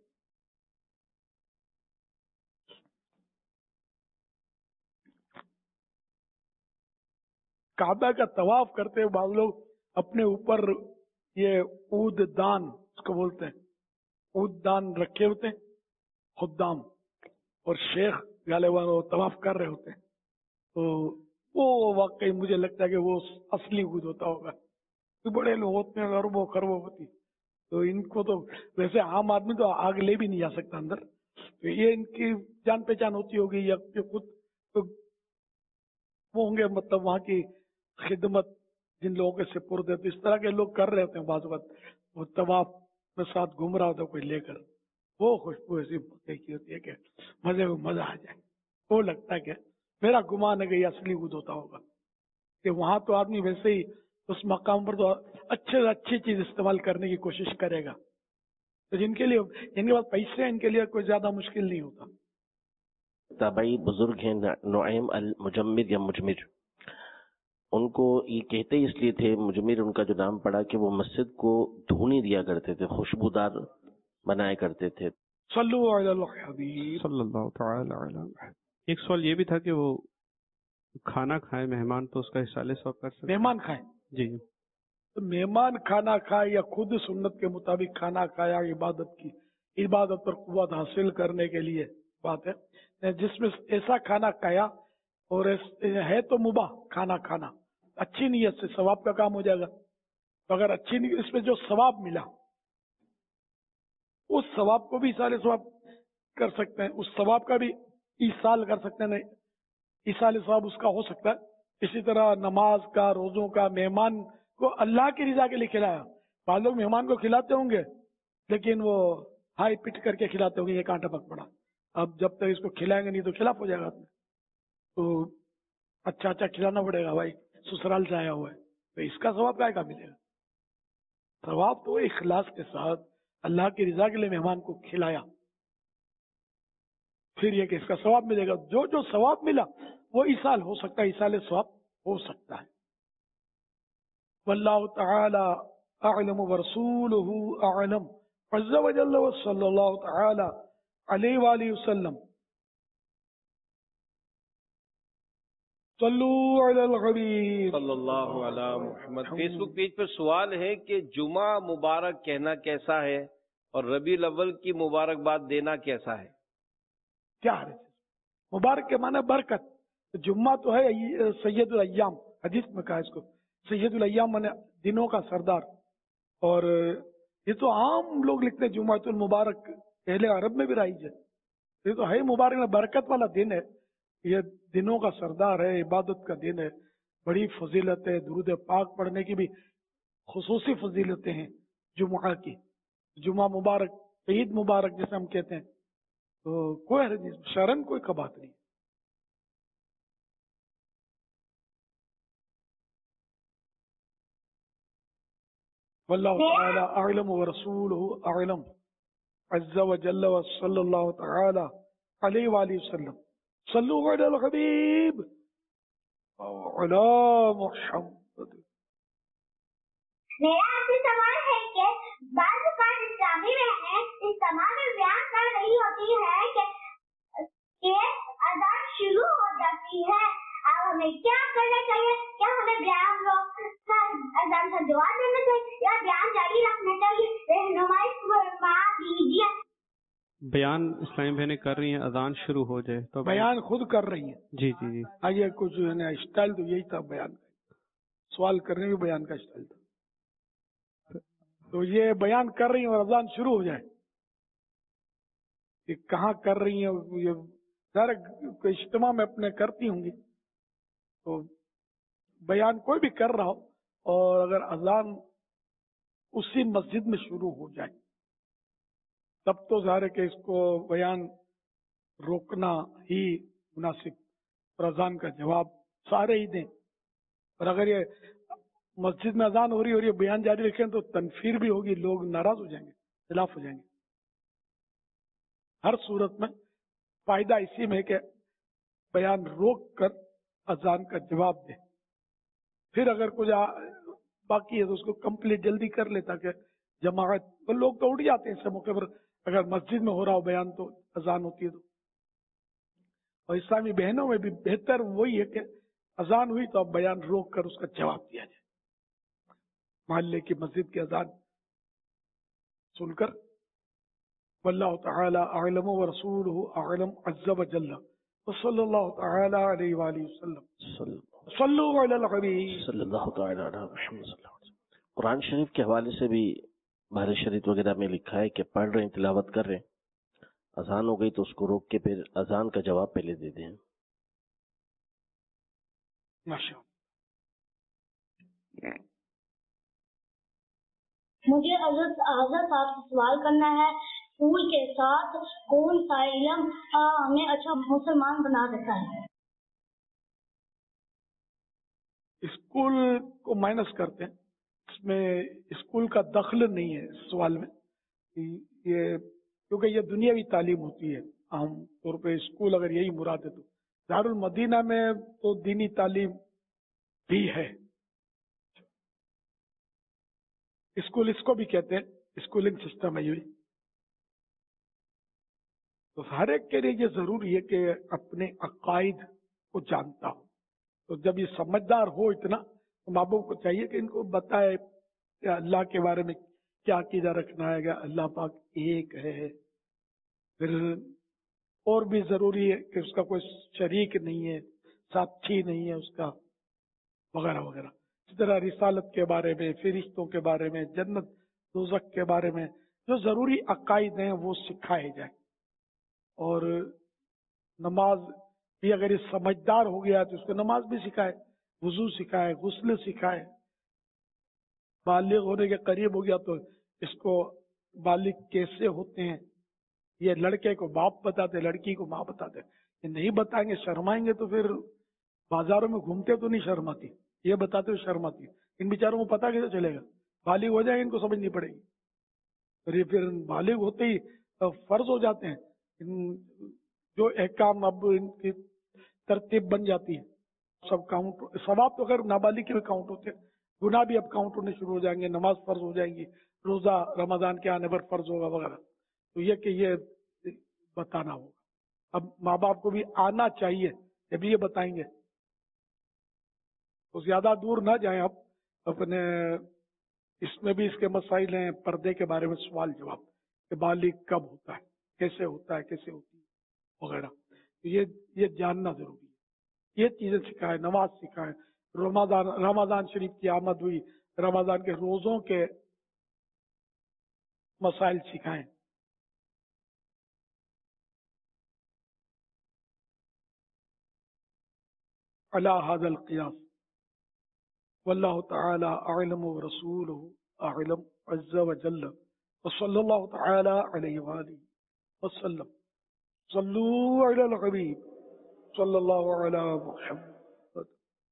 کعبہ کا طواف کرتے ہوئے بعض لوگ اپنے اوپر یہ اود دان اس کو بولتے ہیں, اود دان رکھے ہوتے ہیں خدام, اور شیخ غالباً وہ طواف کر رہے ہوتے ہیں. تو وہ واقعی مجھے لگتا ہے کہ وہ اصلی اود ہوتا ہوگا. بڑے لوگ ہوتے ہیں, اربوں خربوں ہوتی, تو ان کو تو ویسے عام آدمی تو آگ لے بھی نہیں جا سکتا اندر. تو یہ ان کی جان پہچان ہوتی ہوگی یا خود تو وہ ہوں گے, مطلب وہاں کی خدمت جن لوگوں کے سپرد ہے. تو اس طرح کے لوگ کر رہے ہوتے ہیں بعض وقت, وہ طواف میں ساتھ گھوم رہا ہوتا ہے کوئی لے کر, وہ خوشبو ایسی کی ہوتی ہے کہ مزے کو مزہ آ جائے. وہ لگتا ہے کہ میرا گمان ہے کہ یہ اصلی اود ہوتا ہوگا, کہ وہاں تو آدمی ویسے ہی اس مقام پر تو اچھے سے اچھی چیز استعمال کرنے کی کوشش کرے گا. تو جن کے پاس پیسے ہیں ان کے لیے کوئی زیادہ مشکل نہیں ہوتا. تابعی بزرگ ہیں نعیم المجمر یا مجمر, ان کو یہ کہتے ہی اس لیے تھے مجمر, ان کا جو نام پڑا کہ وہ مسجد کو دھونی دیا کرتے تھے, خوشبودار بنایا کرتے تھے. صلو علی الحبیب صلی اللہ تعالی علیہ. ایک سوال یہ بھی تھا کہ وہ کھانا کھائے مہمان تو اس کا حصہ لے سو کر سکتے. مہمان کھائیں جی, تو مہمان کھانا کھائے یا خود سنت کے مطابق کھانا کھایا, عبادت پر قوت حاصل کرنے کے لیے بات ہے. جس میں ایسا کھانا کھایا اور ہے تو مباح کھانا کھانا, اچھی نیت سے ثواب کا کام ہو جائے گا. تو اگر اچھی نیت اس میں جو ثواب ملا اس ثواب کو بھی ایصال ثواب کر سکتے ہیں, اس ثواب کا بھی ایصال کر سکتے ہیں. ایصال ثواب اس کا ہو سکتا ہے. اسی طرح نماز کا, روزوں کا, مہمان کو اللہ کی رضا کے لیے کھلایا. بعض لوگ مہمان کو کھلاتے ہوں گے لیکن وہ ہائی پٹ کر کے کھلاتے ہوں گے, یہ کہاں ٹپک پڑا, اب جب تک اس کو کھلائیں گے نہیں تو خلاف ہو جائے گا. تو اچھا اچھا کھلانا پڑے گا, بھائی سسرال سے آیا ہوا ہے, تو اس کا ثواب کیا ملے گا؟ ثواب تو اخلاص کے ساتھ اللہ کی رضا کے لیے مہمان کو کھلایا, پھر یہ کہ اس کا ثواب ملے گا. جو ثواب ملا وہ ایصال ہو سکتا ہے, ایصال ثواب ہو سکتا ہے. واللہ تعالی اعلم ورسولہ اعلم عز وجل صلی اللہ تعالی علیہ وآلہ وسلم. صلو علی الحبیب صلی اللہ علی محمد. فیس بک پیج پر سوال ہے کہ جمعہ مبارک کہنا کیسا ہے اور ربیع الاول کی مبارکباد دینا کیسا ہے؟ کیا ہے مبارک کے معنی برکت. جمعہ تو ہے سید الایام, حدیث میں کہا اس کو سید الایام مانے دنوں کا سردار. اور یہ تو عام لوگ لکھتے ہیں جمعۃ المبارک, اہل عرب میں بھی رائج ہے. یہ تو ہے مبارک میں برکت والا دن ہے, یہ دنوں کا سردار ہے, عبادت کا دن ہے, بڑی فضیلت ہے. درود پاک پڑھنے کی بھی خصوصی فضیلتیں ہیں جمعہ کی. جمعہ مبارک, عید مبارک جیسے ہم کہتے ہیں, تو کوئی حدیث شرن کوئی کبات نہیں. واللہ تعالی اعلم ورسولہ اعلم عز وجل وصلی اللہ تعالی علیہ وآلہ وسلم. صلو علی الحبیب علی محمد. میرا آپ سے سوال ہے کہ بعض اوقات اسلامی بہنیں اجتماع میں بیان کر رہی ہوتی ہے کہ اذان شروع ہو جاتی ہے, اب ہمیں کیا کرنا چاہیے؟ کیا ہمیں بیان اذان کا جواب دینا چاہیے یا بیان جاری رکھنا چاہیے؟ رہنمائی فرما دیجیے. بیان اسلامی بہنیں کر رہی ہیں اذان شروع ہو جائے تو بیان خود کر رہی ہیں. جی جی جی, آئیے کچھ اسٹائل تو یہی تھا بیان کا, سوال کرنے بھی بیان کا اسٹائل تھا. تو یہ بیان کر رہی ہیں اور اذان شروع ہو جائے, یہ کہاں کر رہی ہیں؟ یہ سارے اجتماع میں اپنے کرتی ہوں گی, تو بیان کوئی بھی کر رہا ہو اور اگر اذان اسی مسجد میں شروع ہو جائے تب تو ظاہر ہے کہ اس کو بیان روکنا ہی مناسب، اور اذان کا جواب سارے ہی دیں. اور اگر یہ مسجد میں اذان ہو رہی اور یہ بیان جاری رکھیں تو تنفیر بھی ہوگی، لوگ ناراض ہو جائیں گے، خلاف ہو جائیں گے. ہر صورت میں فائدہ اسی میں ہے کہ بیان روک کر اذان کا جواب دے. پھر اگر کچھ باقی ہے تو اس کو کمپلیٹ جلدی کر لے تاکہ جماعت، تو لوگ تو اٹھ جاتے ہیں اس موقع پر اگر مسجد میں ہو رہا ہو بیان تو اذان ہوتی ہے تو. اور اسلامی بہنوں میں بھی بہتر وہی ہے کہ اذان ہوئی تو اب بیان روک کر اس کا جواب دیا جائے. محلے کی مسجد کی اذان سن کر واللہ تعالی اعلم ورسولہ اعلم عز وجل وصلی اللہ تعالی علیہ وآلہ وسلم صلو علی الحبیب صلی اللہ تعالی علی محمد صلی اللہ علیہ وسلم. قرآن شریف کے حوالے سے بھی بحر شریعت وغیرہ میں لکھا ہے کہ پڑھ رہے ہیں، تلاوت کر رہے ہیں، اذان ہو گئی تو اس کو روک کے پھر اذان کا جواب پہلے دے دیں. ماشاء مجھے حضرت صاحب سے سوال کرنا ہے، پھول کے ساتھ کون سا علم ہمیں اچھا مسلمان بنا دیتا ہے؟ اسکول کو مائنس کرتے ہیں، اس میں اسکول کا دخل نہیں ہے اس سوال میں. یہ کیونکہ یہ دنیاوی تعلیم ہوتی ہے عام طور پہ. اسکول اگر یہی مراد ہے تو دارالمدینہ میں تو دینی تعلیم بھی ہے. اسکول اس کو بھی کہتے ہیں، اسکولنگ سسٹم ہے یہ. تو ہر ایک کے لیے یہ ضروری ہے کہ اپنے عقائد کو جانتا ہو. تو جب یہ سمجھدار ہو اتنا تو ماں باپ کو چاہیے کہ ان کو بتائے کہ اللہ کے بارے میں کیا عقیدہ رکھنا ہے، کہ اللہ پاک ایک ہے. پھر اور بھی ضروری ہے کہ اس کا کوئی شریک نہیں ہے، ساتھی نہیں ہے اس کا، وغیرہ وغیرہ. اس طرح رسالت کے بارے میں، فرشتوں کے بارے میں، جنت دوزخ کے بارے میں جو ضروری عقائد ہیں وہ سکھائے جائیں. اور نماز بھی اگر یہ سمجھدار ہو گیا تو اس کو نماز بھی سکھائے، وضو سکھائے، غسل سکھائے. بالغ ہونے کے قریب ہو گیا تو اس کو بالغ کیسے ہوتے ہیں یہ لڑکے کو باپ بتاتے، لڑکی کو ماں بتاتے. یہ نہیں بتائیں گے، شرمائیں گے تو پھر بازاروں میں گھومتے تو نہیں شرماتی، یہ بتاتے ہوئے شرماتی. ان بیچاروں کو پتا کیسے چلے گا؟ بالغ ہو جائیں گے ان کو سمجھنی پڑے گی. اور یہ پھر بالغ ہوتے ہی فرض ہو جاتے ہیں. جو احکام اب ان کی ترتیب بن جاتی ہے، سب کاؤنٹ، ثواب تو خیر نابالغ کے بھی کاؤنٹ ہوتے ہیں، گناہ بھی اب کاؤنٹ ہونے شروع ہو جائیں گے. نماز فرض ہو جائیں گی، روزہ رمضان کے آنے پر فرض ہوگا وغیرہ. تو یہ کہ یہ بتانا ہوگا. اب ماں باپ کو بھی آنا چاہیے، جب یہ بتائیں گے تو زیادہ دور نہ جائیں. اب اپنے اس میں بھی اس کے مسائل ہیں، پردے کے بارے میں سوال جواب، کہ بالغ کب ہوتا ہے، کیسے ہوتا ہے، کیسے ہوتی ہے وغیرہ. یہ جاننا ضروری ہے. یہ چیزیں سکھائے، نماز سکھائے. رمضان شریف کی آمد ہوئی، رمضان کے روزوں کے مسائل سکھائیں. علی ھذا القیاس واللہ تعالی اعلم ورسولہ اعلم عز وجل وصلی اللہ تعالی علیہ وآلہ وسلم. صلو علی الحبیب صلی اللہ علی محمد.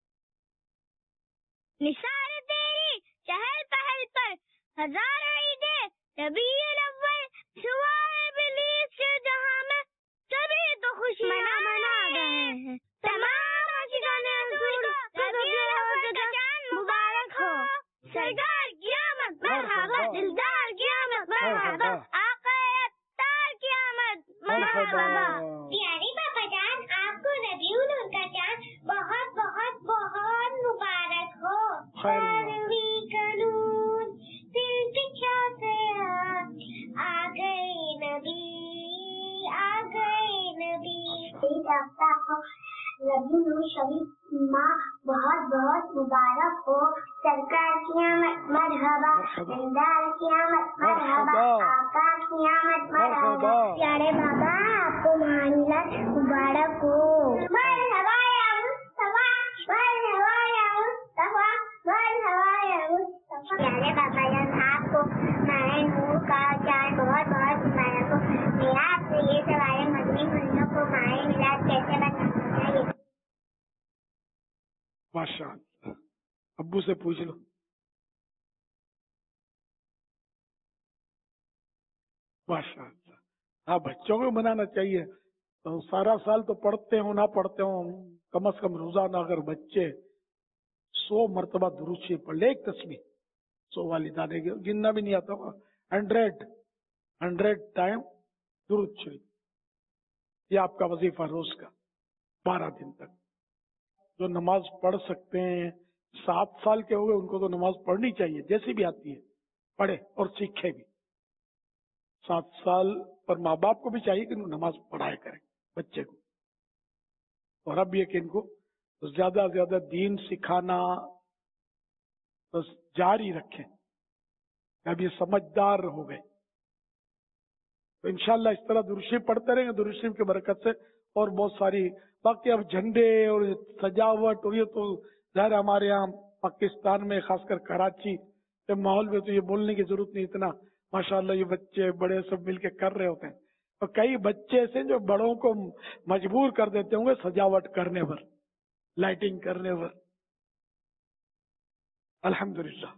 نثار تیری چہل پہل پر ہزاروں عیدیں، ربیع الاول سوائے ابلیس کے جہاں میں سبھی تو خوشیاں منا گئے ہیں. تمام عاشقان رسول کو ربیع الاول کا چاند مبارک ہو. سرکار قیامت مرحبا، دلدار قیامت مرحبا، آقا اتار قیامت مرحبا. پیاری پاپا جان، آپ کو ربیع الاول کا چاند بہت بہت بہت مبارک ہو. پروی کنون دل پچھا سے آ گئے نبی، آ گئے نبی. آپ کو ربیع الاول شریف ماہ بہت بہت مبارک ہو. سرکار قیامت مرحبا، دلدار قیامت مرحبا، آقا قیامت مرحبا. پیارے بابا، آپ کو مہا میلاد مبارک ہو. مرحبا یا مصطفیٰ، कैसे बनना चाहिए? माशाअल्लाह, अब्बू से पूछ लो। माशाअल्लाह, हाँ बच्चों को बनाना चाहिए। तो सारा साल तो पढ़ते हो ना पढ़ते हो, कम से कम रोजाना अगर बच्चे 100 मरतबा दुरूद शरीफ पढ़ ले, एक तस्वीर 100 वाली दाने की, गिनना भी नहीं आता होगा, 100 टाइम दुरूद शरीफ, ये आपका वजीफा रोज का 12 दिन तक। जो नमाज पढ़ सकते हैं, 7 साल के हो गए, उनको तो नमाज पढ़नी चाहिए, जैसी भी आती है पढ़े और सीखे भी। 7 साल पर माँ बाप को भी चाहिए कि इनको नमाज पढ़ाया करें बच्चे को, और अब ये कि इनको ज्यादा से ज्यादा दीन सिखाना बस जारी रखें। अब ये समझदार हो गए तो इंशाल्लाह इस तरह दुरूद शरीफ पढ़ते रहेंगे, दुरूद शरीफ की बरकत से। और बहुत सारी बाकी अब झंडे और सजावट, और ये तो ज़ाहिर हमारे यहाँ पाकिस्तान में खासकर कराची के माहौल में तो ये बोलने की जरूरत नहीं, इतना माशाल्लाह ये बच्चे बड़े सब मिलके कर रहे होते हैं। और कई बच्चे ऐसे जो बड़ों को मजबूर कर देते होंगे सजावट करने पर, लाइटिंग करने पर। अल्हम्दुलिल्लाह,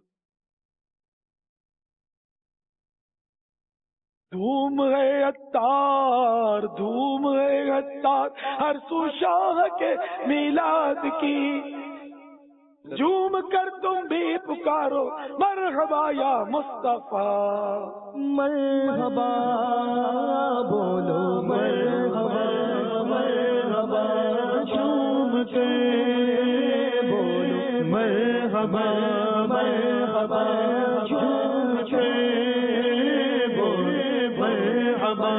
धूम है अत्तार, धूम है अत्तार, हर सू शाह के मिलाद की। झूम कर तुम भी पुकारो मरहबा या मुस्तफा, मरहबा बोलो मरहबा, मरहबा झूम के बोलो मरहबा, मरहबा झूम के बोलो मरहबा।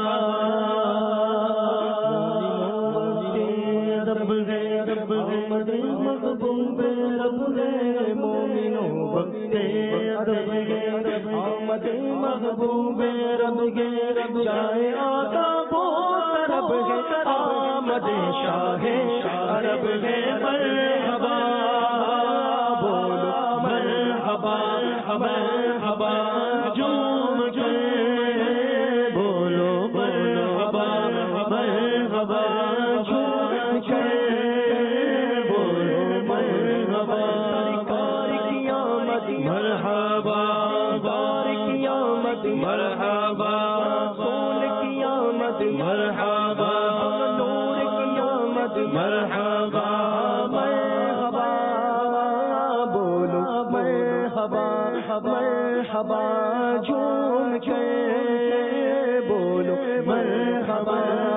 रब है, रब है महबूब रब है, मोमिनो बख्ते रब है, आमद महबूब रब है, जाए आका वो रब है, आमद शाह रब है। मरहबा बोलो मरहबा, मरहबा झूम के बोलो मरहबा, मरहबा झूम के बोलो मरहबा। मरहबा बारिक कियामत, मरहबा सोल कियामत, मरहबा नूर कियामत, मरहबा, मरहबा बोलो मरहबा, मरहबा झूम के बोलो मरहबा।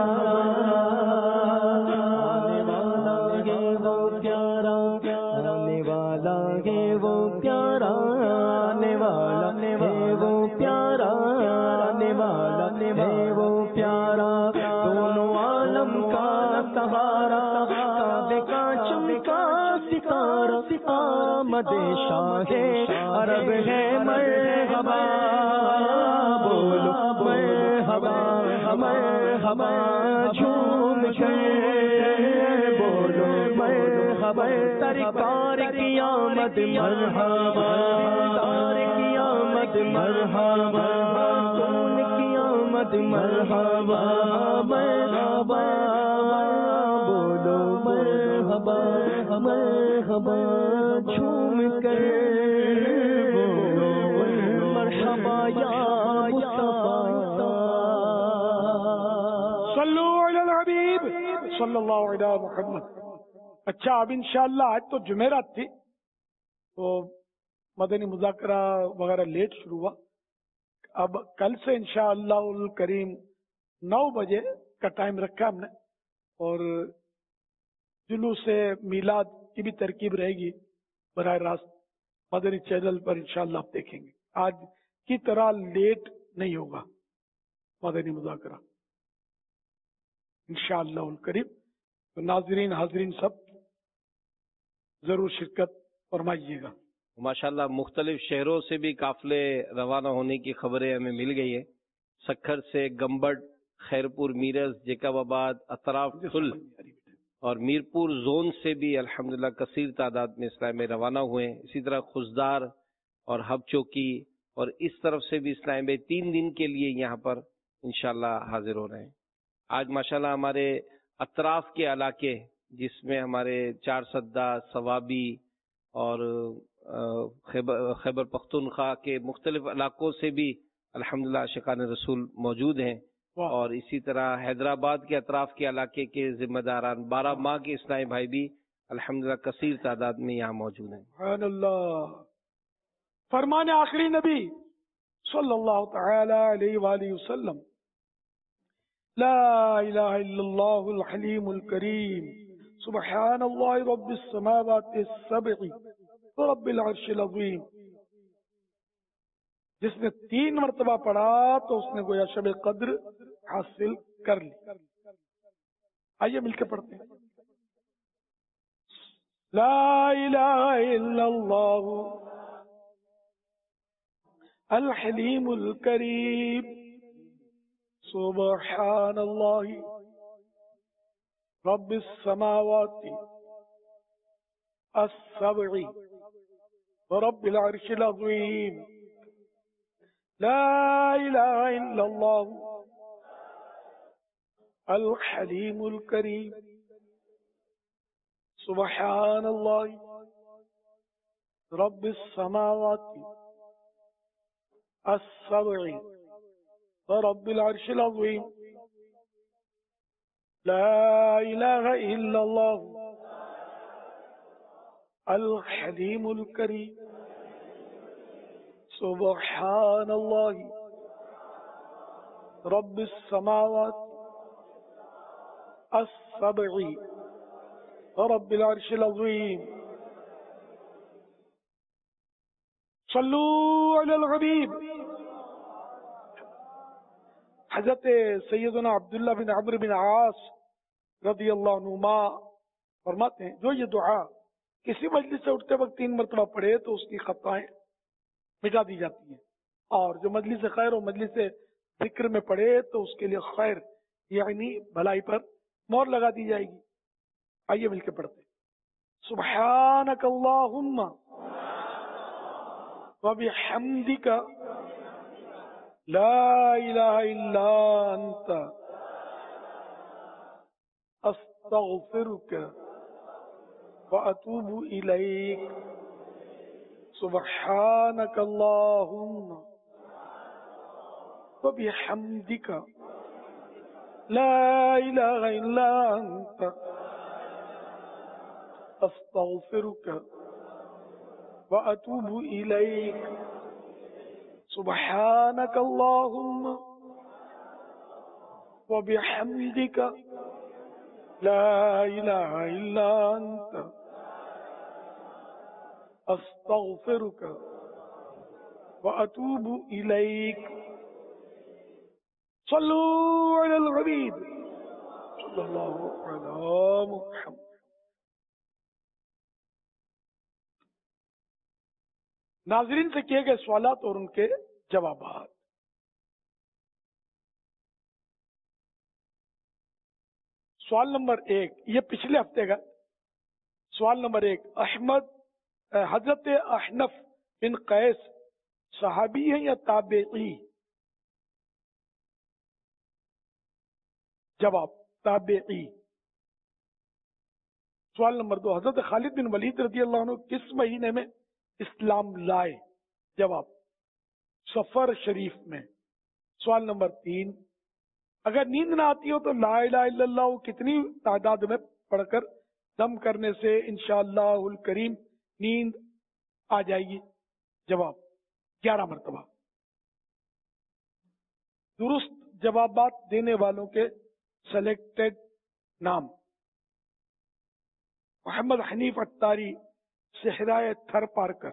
आने वाला है वो प्यारा, आने वाला है वो प्यारा, आने वाला है वो प्यारा, आने वाला है वो प्यारा। दोनों आलम का सहारा, काबे का चमका सितारा, आमद शाह अरब है। मरहबा बोलो मरहबा, मरहबा झूम के बोलो मरहबा। सरकार की आमद मरहबा, सरकार की आमद मरहबा, कौन की आमद मरहबा, मरहबा बोलो मरहबा, मरहबा झूम कर बोलो मरहबा या मुस्तफा। सल्लु अलल हबीब सल्लल्लाहु अलैहि मुहम्मद। अच्छा, अब इंशाअल्लाह आज तो जुमेरात थी तो मदनी मुज़ाकरा वगैरह लेट शुरू हुआ। अब कल से इंशाअल्लाह करीम 9 बजे का टाइम रखा हमने, और जुलूस से मीलाद की भी तरकीब रहेगी बराह रास्त मदनी चैनल पर, इंशाअल्लाह आप देखेंगे। आज की तरह लेट नहीं होगा मदनी मुज़ाकरा इंशाअल्लाह करीम। तो नाजरीन हाजरीन सब जरूर शिरकत फरमाइएगा। माशाल्लाह मुख्तलिफ शहरों से भी काफिले रवाना होने की खबरें हमें मिल गई है। सक्खर से गम्बड़, खैरपुर, मीरज, जेकबाबाद, अतराफ, सुल और मीरपुर जोन से भी अल्हम्दुलिल्लाह कसीर तादाद में इस्लाम में रवाना हुए। इसी तरह खुशदार और हब चौकी और इस तरफ से भी इस्लाम में 3 दिन के लिए यहाँ पर इंशाल्लाह हाजिर हो रहे हैं। आज माशाल्लाह हमारे اطراف کے علاقے جس میں ہمارے چار سدہ، ثوابی اور خیبر پختونخوا کے مختلف علاقوں سے بھی الحمدللہ عاشقان رسول موجود ہیں، اور اسی طرح حیدرآباد کے اطراف کے علاقے کے ذمہ داران 12 ماہ کے اسلامی بھائی بھی الحمدللہ کثیر تعداد میں یہاں موجود ہیں۔ سبحان اللہ۔ فرمان آخری نبی صلی اللہ تعالی علیہ وآلہ وسلم، لا الہ الا اللہ الحلیم الکریم سبحان اللہ رب السماوات السبع ورب العرش العظیم۔ جس نے 3 مرتبہ پڑھا تو اس نے گویا شب قدر حاصل کر لی۔ آئیے مل کے پڑھتے ہیں، لا الہ الا اللہ الحلیم الکریم سبحان اللہ رب السماوات السبع ورب العرش العظیم، لا الہ الا اللہ الحلیم الکریم سبحان اللہ رب السماوات السبع ورب العرش العظیم، لا الہ الا اللہ الحلیم الکریم سبحان اللہ رب السماوات السبع ورب العرش العظیم۔ صلو علی الحبیب۔ حضرت سیدنا عبداللہ بن عمرو بن عاص رضی اللہ عنہما فرماتے ہیں، جو یہ دعا کسی مجلس سے اٹھتے وقت 3 مرتبہ پڑھے تو اس کی خطائیں مٹا دی جاتی ہیں، اور جو مجلس خیر و مجلس ذکر میں پڑھے تو اس کے لیے خیر یعنی بھلائی پر مہر لگا دی جائے گی۔ آئیے مل کے پڑھتے ہیں، سبحانک اللہم وبحمدک لا الہ الا انت استغفرک واتوب الیک، سبحانک اللہم وبحمدک لا الہ الا انت استغفرک واتوب الیک، سبحانک اللہم وبحمدک لا الہ الا انت استغفرک واتوب الیک۔ صلو علی الحبیب صلی اللہ علی محمد۔ ناظرین سے کیے گئے سوالات اور ان کے جوابات۔ سوال نمبر 1، یہ پچھلے ہفتے کا سوال نمبر 1، حضرت احنف بن قیس صحابی ہیں یا تابعی؟ جواب تابعی۔ سوال نمبر 2، حضرت خالد بن ولید رضی اللہ عنہ کس مہینے میں اسلام لائے؟ جواب صفر شریف میں۔ سوال نمبر 3، اگر نیند نہ آتی ہو تو لا الہ الا اللہ کتنی تعداد میں پڑھ کر دم کرنے سے انشاءاللہ الکریم نیند آ جائے گی؟ جواب 11 مرتبہ۔ درست جوابات دینے والوں کے سلیکٹڈ نام: محمد حنیف اتاری صحرائے تھر پارکر،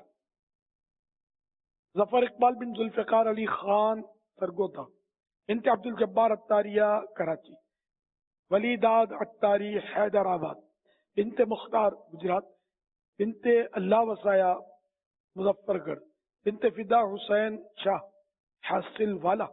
ظفر اقبال بن ذوالفقار علی خان سرگودا، بنت عبد الجبار اتاریہ کراچی، ولی داد اتاری حیدرآباد، بنت مختار گجرات، بنت اللہ وسایا مظفر گڑھ، بنت فدا حسین شاہ حاصل والا۔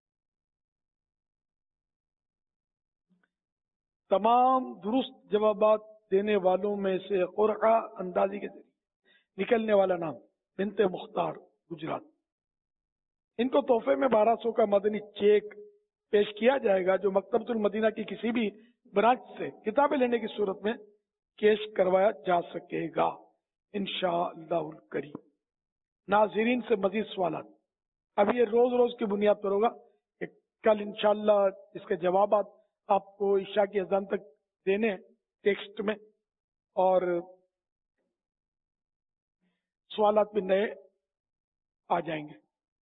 تمام درست جوابات دینے والوں میں سے قرعہ اندازی کے ذریعے نکلنے والا نام بنت مختار گجرات۔ ان کو تحفے میں 1200 کا مدنی چیک پیش کیا جائے گا، جو مکتبۃ المدینہ کی کسی بھی ब्रांच से किताबें लेने की सूरत में केस करवाया जा सकेगा इंशाअल्लाहुल करीम। नाज़रीन से मजीद सवाल, अब ये रोज रोज की बुनियाद पर होगा कि कल इंशाअल्लाह इसके जवाब आपको ईशा की अजान तक देने टेक्स्ट में, और सवालात भी नए आ जाएंगे।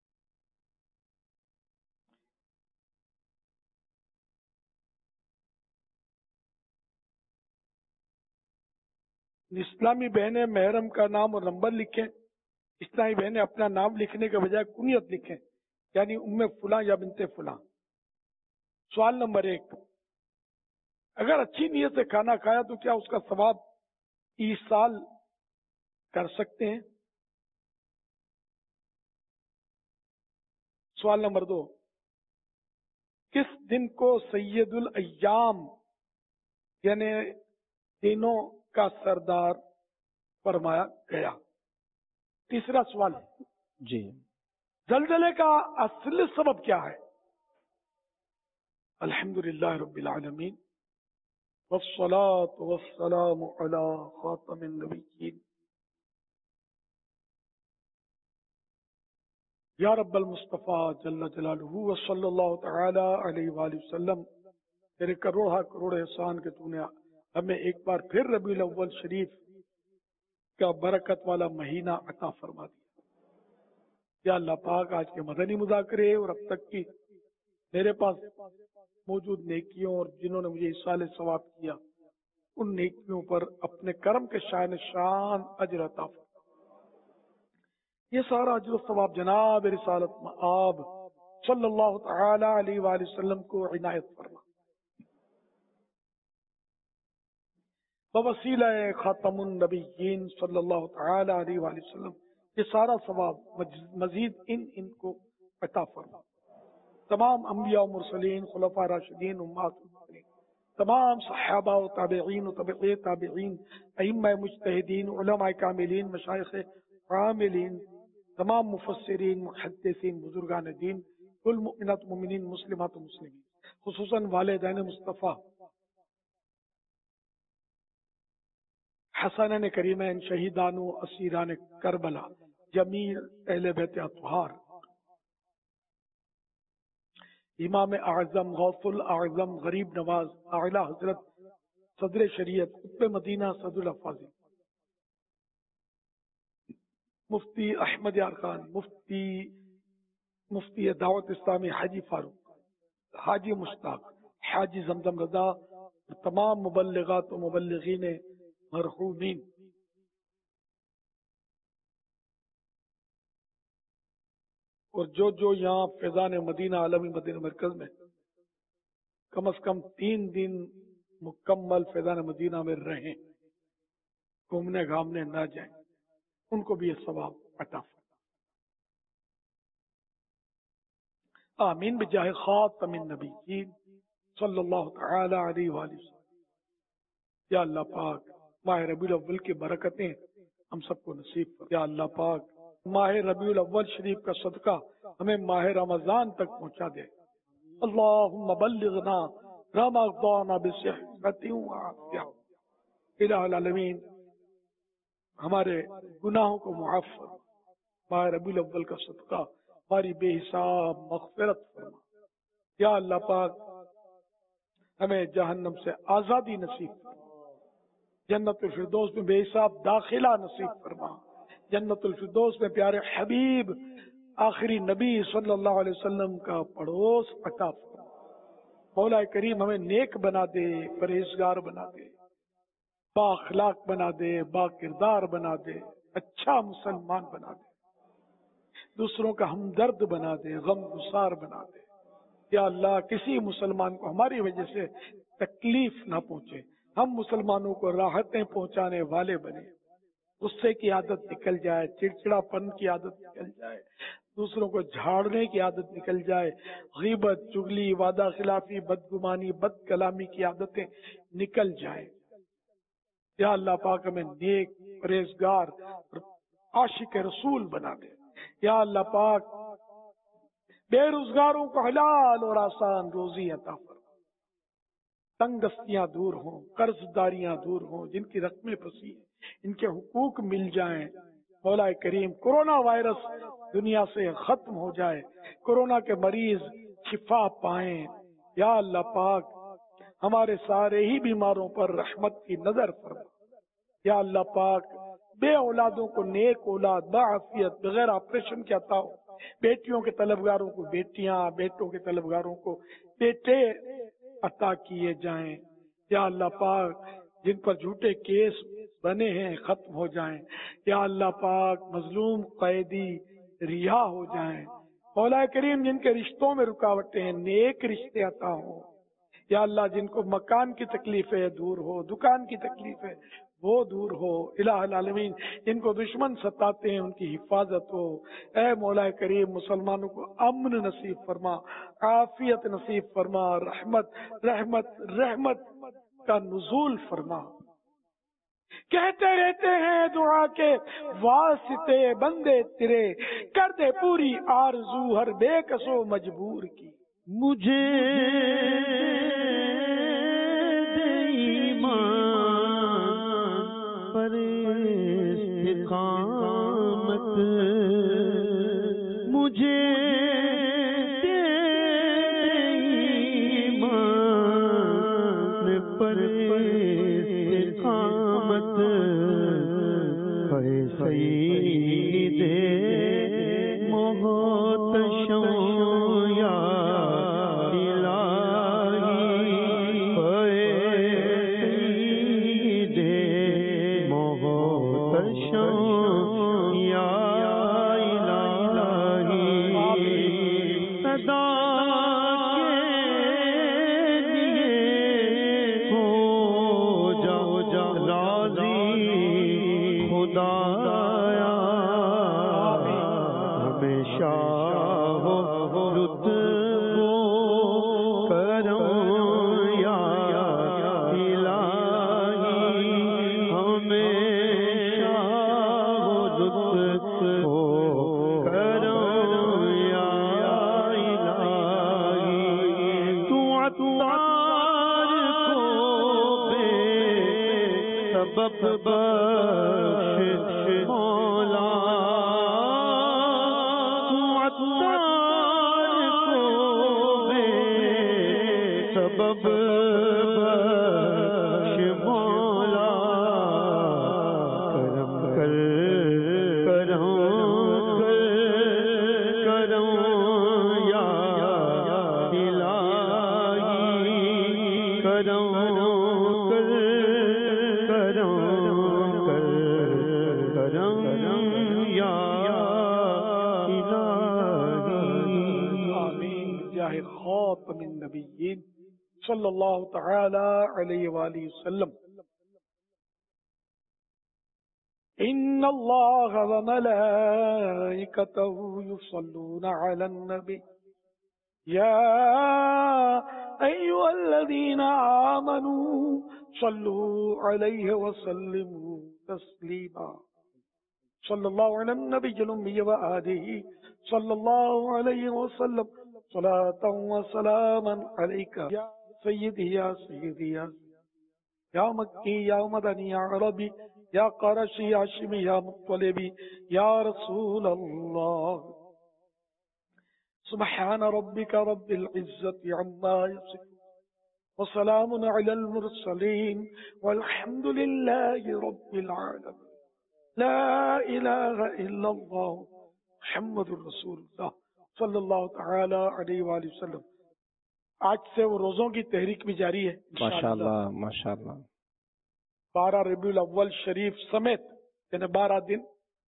इस्लामी बहनें महरम का नाम और नंबर लिखें। इस्लामी बहनें अपना नाम लिखने के बजाय कुनियत लिखें, यानी उम्मे फुला या बिनते फुला। सवाल नंबर 1, अगर अच्छी नीयत से खाना खाया तो क्या उसका सवाब ईसाल कर सकते हैं? सवाल नंबर 2, किस दिन को सैयदुल अय्याम यानी दिनों का सरदार फरमाया गया? तीसरा सवाल जी, जलजले का असली सबब क्या है? अल्हम्दुलिल्लाह रब्बिल आलमीन वस्सलातु वस्सलामु अला खातमिन नबिय्यीन या रब्बल मुस्तफा जल्ल जलालुहु व सल्लल्लाहु तआला अलैहि वसल्लम। तेरे करोड़ करोड़ एहसान के तूने हमें एक बार फिर रबीउल अव्वल शरीफ का बरकत वाला महीना अता फरमा दिया। या अल्लाह पाक, आज के मदनी मुज़ाकरे और अब तक की मेरे पास मौजूद नेकियों और जिन्होंने मुझे इस साल सवाब किया, उन नेकियों पर अपने कर्म के शान शान अजर अता फरमा। ये सारा अजर सवाब जनाब रिसालत मआब सल्लल्लाहु तआला अलैहि वसल्लम को इनायत फरमा। बवसीला खातमुन नबिय्यीन सल्लल्लाहु तआला अलैहि वसल्लम, ये सारा सवाब मजीद इनको अता फरमा। तमाम अंबिया और मुरसलीन, खुलफा राशिदीन, उम्महातुल मुमिनीन, तमाम सहाबा और ताबिईन और तबई ताबिईन, अइम्मा मुज्तहिदीन, उलमा कामिलीन, मशाइख आमिलीन, तमाम मुफस्सिरीन, मुहद्दिसीन, बुजुर्गान दीन, कुल मुमिनात मुमिनीन, मुस्लिमात मुस्लिमीन, खुसूसन वालिदैन मुस्तफ़ा, हसनैन करीमैन, शहीदान व असीरान करबला, जमील अहले बैत अतहार, इमाम आज़म, गौसुल आज़म, गरीब नवाज, आला हजरत सदर शरीयत, कुतुब मदीना, सदुल अफ़ाज़ी, मुफ्ती अहमद यार खान, मुफ्ती दावत इस्लामी हाजी फारूक, हाजी मुश्ताक, हाजी जमजम रजा, तमाम मुबल्लिगात व मुबल्लिगीन मरहूमीन, और जो यहाँ फैजान मदीना आलमी मदीना मरकज में कम से कम 3 दिन मुकम्मल फैजान मदीना में रहें, घूमने घामने ना जाएं, उनको भी ये सवाब अता फरमा। आमीन बिजाह खातमिन नबिय्यीन सल्लल्लाहु तआला अलैहि वसल्लम। या अल्लाह पाक, माह रबीउल अव्वल की बरकतें हम सबको नसीब कर। या अल्लाह पाक, माह रबीउल अव्वल शरीफ का सदका हमें माह रमजान तक पहुंचा दे। अल्लाहुम्मा बल्लिगना रमज़ान बिसिहहतिन व आफिया। इलाहुल आलमीन, हमारे गुनाहों को मुआफ फरमा। माह रबीउल अव्वल का सदका हमारी बेहिसाब मग़फ़िरत फरमा। या अल्लाह पाक, हमें जहन्नम से आजादी नसीब फरमा। जन्नतुल फिरदौस में बेहिसाब दाखिला नसीब फरमा। जन्नतुल फिरदौस में प्यारे हबीब आखिरी नबी सल्लल्लाहु अलैहि वसल्लम का पड़ोस अता फरमा। मौला करीम हमें नेक बना दे, परहेजगार बना दे, बाअखलाक बना दे, बाकिरदार बना दे, अच्छा मुसलमान बना दे, दूसरों का हमदर्द बना दे, गम गुसार बना दे। या अल्लाह, किसी मुसलमान को हमारी वजह से तकलीफ ना पहुंचे, हम मुसलमानों को राहतें पहुंचाने वाले बने। गुस्से की आदत निकल जाए, चिड़चिड़ापन की आदत निकल जाए, दूसरों को झाड़ने की आदत निकल जाए, गीबत, चुगली, वादा खिलाफी, बदगुमानी, बद कलामी की आदतें निकल जाए। या अल्लाह पाक, हमें नेक, परहेजगार, आशिक रसूल बना दे। या अल्लाह पाक, बेरोजगारों को हलाल और आसान रोजी अता फरमा। تنگ دستیاں دور ہوں، قرض داریاں دور ہوں، جن کی رقمیں پھنسی ہیں ان کے حقوق مل جائیں. مولا کریم کورونا وائرس دنیا سے ختم ہو جائے، کورونا کے مریض شفا پائیں. یا اللہ پاک ہمارے سارے ہی بیماروں پر رحمت کی نظر فرما. یا اللہ پاک بے اولادوں کو نیک اولاد بعافیت بغیر آپریشن کے عطا ہو. بیٹیوں کے طلبگاروں کو بیٹیاں، بیٹوں کے طلبگاروں کو بیٹے عطا کیے جائیں. یا اللہ پاک جن پر جھوٹے کیس بنے ہیں ختم ہو جائیں. یا اللہ پاک مظلوم قیدی رہا ہو جائیں. مولا کریم جن کے رشتوں میں رکاوٹیں ہیں نیک رشتے عطا ہوں. یا اللہ جن کو مکان کی تکلیف ہے دور ہو، دکان کی تکلیف ہے وہ دور ہو. الہ العالمین جن کو دشمن ستاتے ہیں ان کی حفاظت ہو. اے مولا کریم مسلمانوں کو امن نصیب فرما، عافیت نصیب فرما، رحمت رحمت رحمت کا نزول فرما. کہتے رہتے ہیں دعا کے واسطے بندے تیرے، کر دے پوری آرزو ہر بے کسو مجبور کی. مجھے ایمان پر استقامت، مجھے ایمان پر استقامت، اے سید محتشم یا صلی اللہ تعالی علیہ وآلہ وسلم. ان اللہ وملائکتہ یصلون علی النبی یا ایھا الذین آمنوا صلوا علیہ وسلموا تسلیما. صلی اللہ علی النبی الأمی وآلہ صلی اللہ علیہ وسلم صلاۃ و سلاما علیک یا سیدی یا سیدی یا مکی یا مدنی یا عربی یا قرشی یا شمی یا مطلبی یا رسول اللہ. سبحان ربک رب العزت عما یصفون وسلام علی المرسلین والحمد للہ رب العالمین. لا الہ الا اللہ محمد رسول اللہ صلی اللہ تعالی علیہ وآلہ وسلم. آج سے وہ روزوں کی تحریک بھی جاری ہے ماشاءاللہ ماشاءاللہ. 12 ربیع الاول شریف سمیت یعنی 12 دن،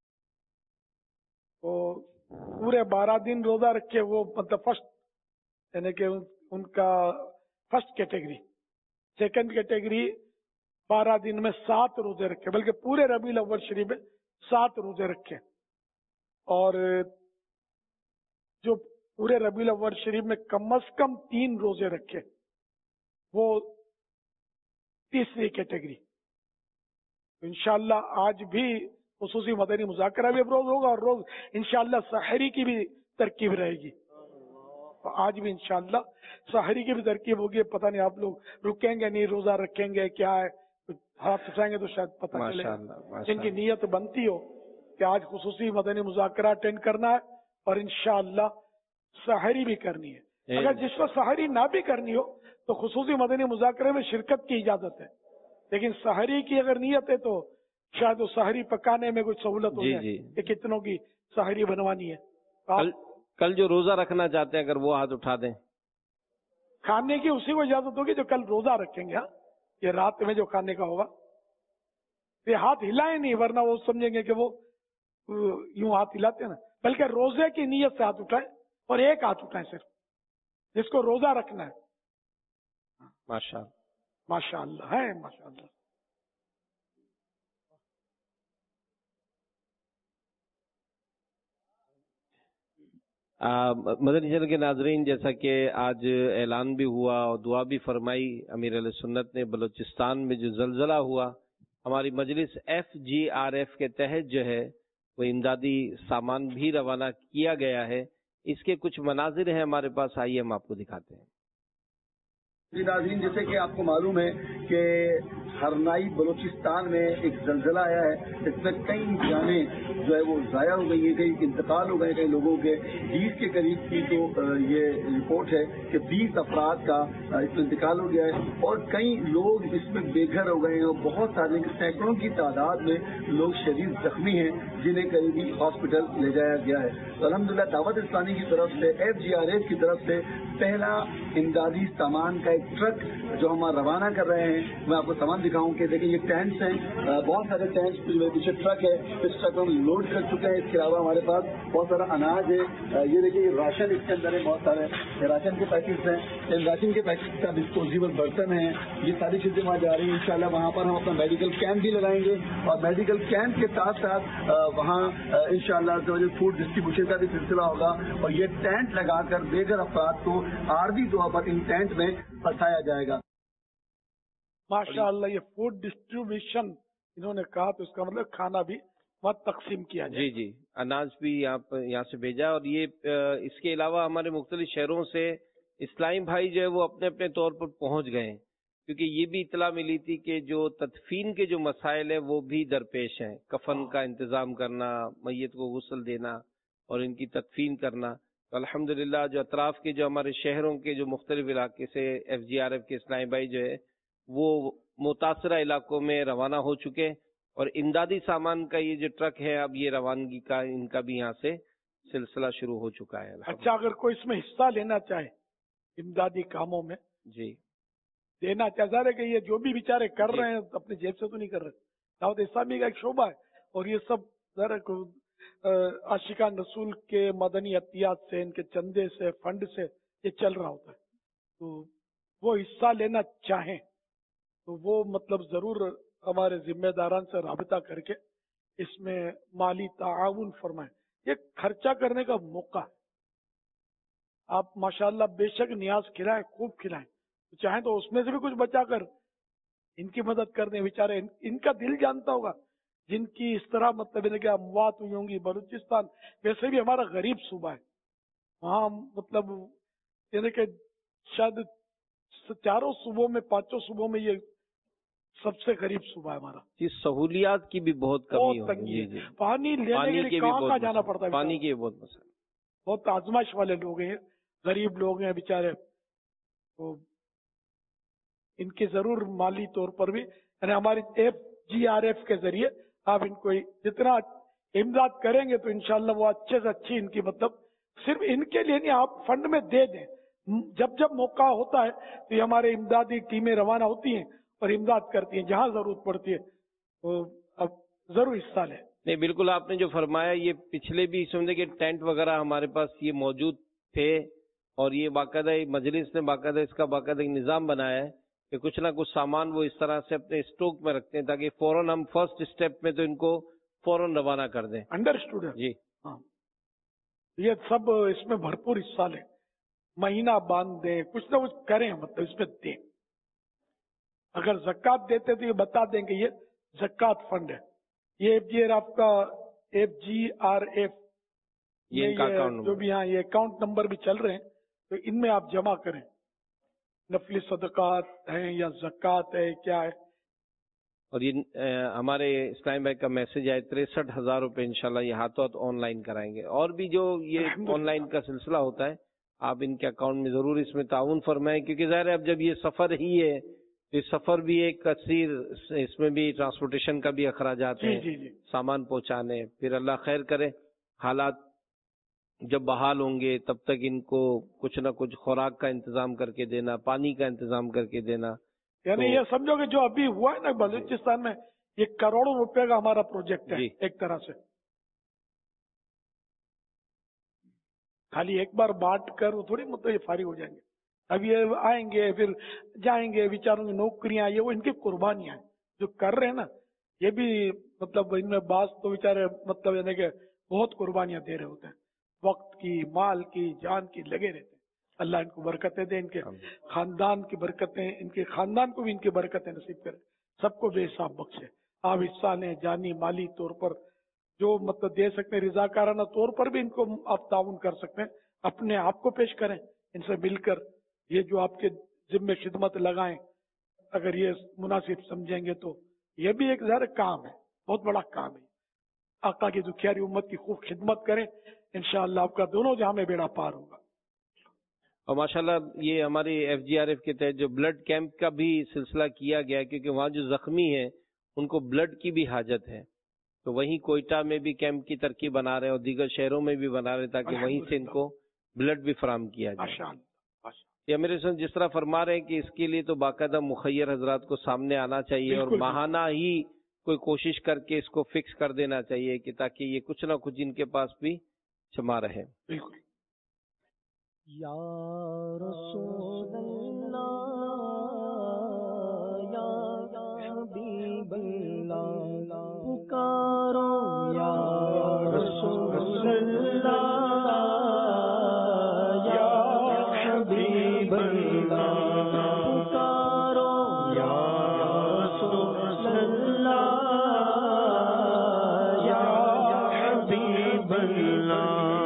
وہ پورے 12 دن روزہ رکھے. وہ مطلب فرسٹ یعنی کہ ان کا فرسٹ کیٹیگری. سیکنڈ کیٹیگری 12 دن میں 7 روزے رکھے، بلکہ پورے ربیع الاول شریف میں 7 روزے رکھے. اور جو پورے ربیع الاول شریف میں کم از کم 3 روزے رکھے وہ تیسری کیٹیگری. انشاءاللہ آج بھی خصوصی مدنی مذاکرہ بھی روز ہوگا اور روز انشاءاللہ سحری کی بھی ترکیب رہے گی. تو آج بھی انشاءاللہ سحری کی بھی ترکیب ہوگی. پتہ نہیں آپ لوگ رکیں گے نہیں, روزہ رکھیں گے, کیا ہے, ہاتھ اٹھائیں گے تو شاید پتہ چلے. جن کی نیت بنتی ہو کہ آج خصوصی مدنی مذاکرہ اٹینڈ کرنا ہے اور انشاءاللہ سحری بھی کرنی ہے. اگر جس کو سحری نہ بھی کرنی ہو تو خصوصی مدنی مذاکرے میں شرکت کی اجازت ہے, لیکن سحری کی اگر نیت ہے تو شاید وہ سحری پکانے میں کچھ سہولت ہو جائے کہ کتنوں کی سحری بنوانی ہے. کل جو روزہ رکھنا چاہتے ہیں اگر وہ ہاتھ اٹھا دیں. کھانے کی اسی کو اجازت ہوگی جو کل روزہ رکھیں گے. یہ رات میں جو کھانے کا ہوگا یہ ہاتھ ہلائیں نہیں, ورنہ وہ سمجھیں گے کہ وہ یوں ہاتھ ہلاتے ہیں نا, بلکہ روزے کی نیت سے ہاتھ اٹھائیں اور ایک ہاتھ اٹھائیں صرف جس کو روزہ رکھنا ہے. ماشاء اللہ ہے, ماشاء اللہ. مدنی چینل کے ناظرین, جیسا کہ آج اعلان بھی ہوا اور دعا بھی فرمائی امیر اہل سنت نے, بلوچستان میں جو زلزلہ ہوا, ہماری مجلس FGRF کے تحت جو ہے وہ امدادی سامان بھی روانہ کیا گیا ہے. اس کے کچھ مناظر ہیں ہمارے پاس, آئیے ہم آپ کو دکھاتے ہیں. جی ناظرین, جیسے کہ آپ کو معلوم ہے کہ ہرنائی بلوچستان میں ایک زلزلہ آیا ہے, اس میں کئی جانیں جو ہے وہ ضائع ہو گئی ہیں, کئی انتقال ہو گئے کئی لوگوں کے. 20 کے قریب کی تو یہ رپورٹ ہے کہ 20 افراد کا اس میں انتقال ہو گیا ہے اور کئی لوگ اس میں بے گھر ہو گئے ہیں اور بہت سارے سینکڑوں کی تعداد میں لوگ شدید زخمی ہیں جنہیں قریبی ہاسپٹل لے جایا گیا ہے. تو الحمدللہ دعوت اسلامی کی طرف سے FGRF کی طرف سے پہلا امدادی سامان کا ایک ٹرک جو ہم روانہ کر رہے ہیں. میں آپ کو سامان دکھاؤں کہ دیکھیں یہ ٹینٹس ہیں, بہت سارے ٹینٹس, پیچھے ٹرک ہے, اس ٹرک ہم لوڈ کر چکے ہیں. اس کے علاوہ ہمارے پاس بہت سارا اناج ہے, یہ دیکھیے یہ راشن اس کے اندر ہے, بہت سارے راشن کے پیکٹس ہیں. ان راشن کے پیکٹ کا ڈسپوزیبل برتن ہیں, یہ ساری چیزیں وہاں جا رہی ہیں. انشاءاللہ وہاں پر ہم اپنا میڈیکل کیمپ بھی لگائیں گے اور میڈیکل کیمپ کے ساتھ ساتھ وہاں انشاءاللہ فوڈ ڈسٹریبیوشن کا بھی سلسلہ ہوگا اور یہ ٹینٹ لگا کر بے گھر افراد کو عارضی طور پر ان ٹینٹ میں پھنسایا جائے گا. ماشاء اللہ, یہ فوڈ ڈسٹریبیوشن انہوں نے کہا تو اس کا مطلب کھانا بھی وہاں تقسیم کیا جائے. جی, اناج بھی یہاں سے بھیجا. اور یہ اس کے علاوہ ہمارے مختلف شہروں سے اسلامی بھائی جو ہے وہ اپنے اپنے طور پر پہنچ گئے ہیں, کیونکہ یہ بھی اطلاع ملی تھی کہ جو تدفین کے جو مسائل ہیں وہ بھی درپیش ہیں. کفن کا انتظام کرنا, میت کو غسل دینا اور ان کی تدفین کرنا. تو الحمدللہ جو اطراف کے جو ہمارے شہروں کے جو مختلف علاقے سے FGRF کے اسلامی بھائی جو ہے وہ متاثرہ علاقوں میں روانہ ہو چکے, اور امدادی سامان کا یہ جو ٹرک ہے اب یہ روانگی کا ان کا بھی یہاں سے سلسلہ شروع ہو چکا ہے. اچھا, اگر کوئی اس میں حصہ لینا چاہے امدادی کاموں میں, جی دینا چاہے, ظاہر ہے کہ یہ جو بھی بیچارے کر رہے ہیں اپنی جیب سے تو نہیں کر رہے, دعوت اسلامی کا ایک شعبہ ہے اور یہ سب ظاہر عاشقان رسول کے مدنی عطیات سے, ان کے چندے سے, فنڈ سے یہ چل رہا ہوتا ہے. تو وہ حصہ لینا چاہیں تو وہ مطلب ضرور ہمارے ذمہ داران سے رابطہ کر کے اس میں مالی تعاون فرمائیں. یہ خرچہ کرنے کا موقع ہے. آپ ماشاءاللہ بے شک نیاز کھلائیں, خوب کھلائیں, چاہیں تو اس میں سے بھی کچھ بچا کر ان کی مدد کر دیں. بیچارے ان کا دل جانتا ہوگا جن کی اس طرح مطلب کہ اموات ہوئی ہوں گی. بلوچستان ویسے بھی ہمارا غریب صوبہ ہے, وہاں مطلب یعنی کہ شاید 4 صوبوں میں 5 صوبوں میں یہ سب سے غریب صوبہ ہے ہمارا. جی, سہولیات کی بھی بہت کمی ہے. جی, پانی لینے کے لیے کہاں جانا پڑتا ہے, پانی کی بہت مسئلہ, بہت آزمائش والے لوگ ہیں, غریب لوگ ہیں بیچارے. تو ان کی ضرور مالی طور پر بھی یعنی ہماری FGRF کے ذریعے آپ ان کو جتنا امداد کریں گے تو انشاءاللہ وہ اچھے سے اچھی ان کی مطلب صرف ان کے لیے نہیں, آپ فنڈ میں دے دیں. جب موقع ہوتا ہے تو یہ ہمارے امدادی ٹیمیں روانہ ہوتی ہیں اور امداد کرتی ہیں, جہاں ضرورت پڑتی ہے تو اب ضرور حصہ لیں. نہیں, بالکل آپ نے جو فرمایا, یہ پچھلے بھی سمجھے کہ ٹینٹ وغیرہ ہمارے پاس یہ موجود تھے اور یہ باقاعدہ مجلس نے باقاعدہ اس کا باقاعدہ ایک نظام بنایا ہے کہ کچھ نہ کچھ سامان وہ اس طرح سے اپنے اسٹاک میں رکھتے ہیں تاکہ فوراً ہم فرسٹ اسٹیپ میں تو ان کو فوراً روانہ کر دیں. انڈرسٹوڈ ہے. جی ہاں, یہ سب اس میں بھرپور حصہ لیں, مہینہ باندھ دیں, کچھ نہ کچھ کریں, مطلب اس میں دیں. اگر زکوٰۃ دیتے تو یہ بتا دیں کہ یہ زکوٰۃ فنڈ ہے. یہ آپ کا FGRF یہ جو بھی, ہاں یہ اکاؤنٹ نمبر بھی چل رہے ہیں تو ان میں آپ جمع کریں. نفلی صدقات ہیں یا زکوٰۃ ہے کیا ہے. اور یہ ہمارے اسلام بھائی کا میسج ہے 63,000 روپے انشاءاللہ یہ ہاتھوں ہاتھ آن لائن کرائیں گے. اور بھی جو یہ آن لائن کا سلسلہ ہوتا ہے آپ ان کے اکاؤنٹ میں ضرور اس میں تعاون فرمائیں، کیونکہ ظاہر ہے اب جب یہ سفر ہی ہے یہ سفر بھی ایک کثیر، اس میں بھی ٹرانسپورٹیشن کا بھی اخراجات ہیں، سامان پہنچانے. پھر اللہ خیر کرے حالات جب بحال ہوں گے تب تک ان کو کچھ نہ کچھ خوراک کا انتظام کر کے دینا، پانی کا انتظام کر کے دینا. یعنی یہ سمجھو کہ جو ابھی ہوا ہے نا بلوچستان میں، یہ کروڑوں روپے کا ہمارا پروجیکٹ ہے ایک طرح سے. خالی ایک بار بانٹ کر وہ تھوڑی مطلب یہ فارغ ہو جائیں گے. اب یہ آئیں گے پھر جائیں گے، بیچاروں کی نوکریاں، یہ وہ ان کی قربانیاں ہیں جو کر رہے ہیں نا. یہ بھی مطلب ان میں بعض تو بیچارے مطلب یعنی کہ بہت قربانیاں دے رہے ہوتے ہیں، وقت کی، مال کی، جان کی، لگے رہتے ہیں. اللہ ان کو برکتیں دے، ان کے خاندان کی برکتیں، ان کے خاندان کو بھی ان کی برکتیں نصیب کرے، سب کو بے حساب بخشے. آپ حصہ لیں جانی مالی طور پر جو مطلب دے سکتے ہیں، رضاکارانہ طور پر بھی ان کو آپ تعاون کر سکتے ہیں. اپنے آپ کو پیش کریں ان سے مل کر، یہ جو آپ کے ذمہ خدمت لگائیں اگر یہ مناسب سمجھیں گے تو یہ بھی ایک ظاہر کام ہے، بہت بڑا کام ہے. آقا کی دکھیاری امت کی خوب خدمت کریں، انشاءاللہ آپ کا دونوں جہاں میں بیڑا پار ہوگا. اور ماشاءاللہ یہ ہماری FGRF کے تحت جو بلڈ کیمپ کا بھی سلسلہ کیا گیا، کیونکہ وہاں جو زخمی ہیں ان کو بلڈ کی بھی حاجت ہے، تو وہیں کوئٹہ میں بھی کیمپ کی ترکیب بنا رہے ہیں اور دیگر شہروں میں بھی بنا رہے ہیں تاکہ وہیں سے ان کو بلڈ بھی فراہم کیا جائے. یہ میرے ساتھ جس طرح فرما رہے ہیں کہ اس کے لیے تو باقاعدہ مخیر حضرات کو سامنے آنا چاہیے اور ماہانہ ہی کوئی کوشش کر کے اس کو فکس کر دینا چاہیے کہ تاکہ یہ کچھ نہ کچھ ان کے پاس بھی جمع رہے. بالکل. یا رسول اللہ یا حبیب اللہ پکارو یا رسول اللہ یا حبیب اللہ پکارو یا رسول اللہ یا حبیب اللہ.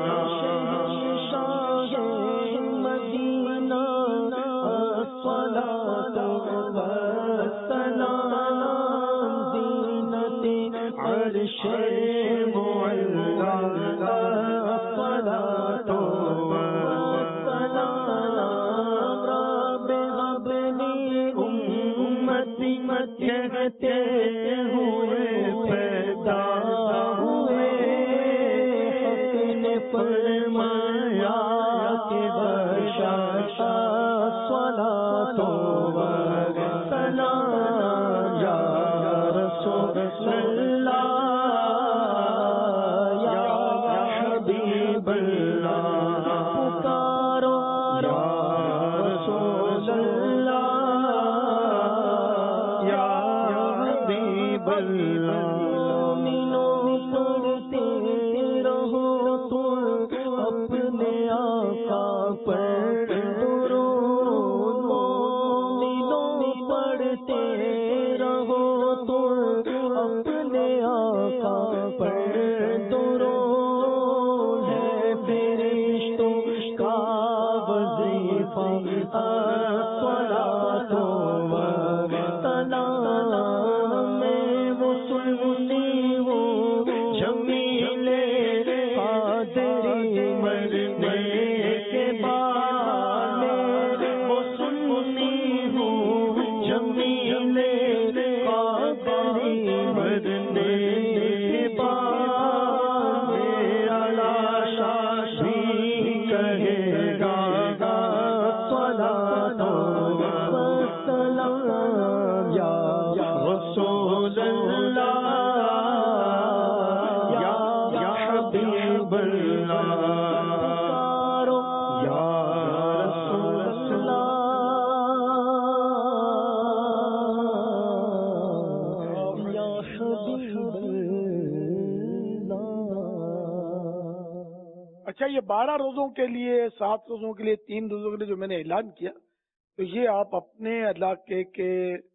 اچھا، یہ 12 روزوں کے لیے، 7 روزوں کے لیے، 3 روزوں کے لیے جو میں نے اعلان کیا، تو یہ آپ اپنے علاقے کے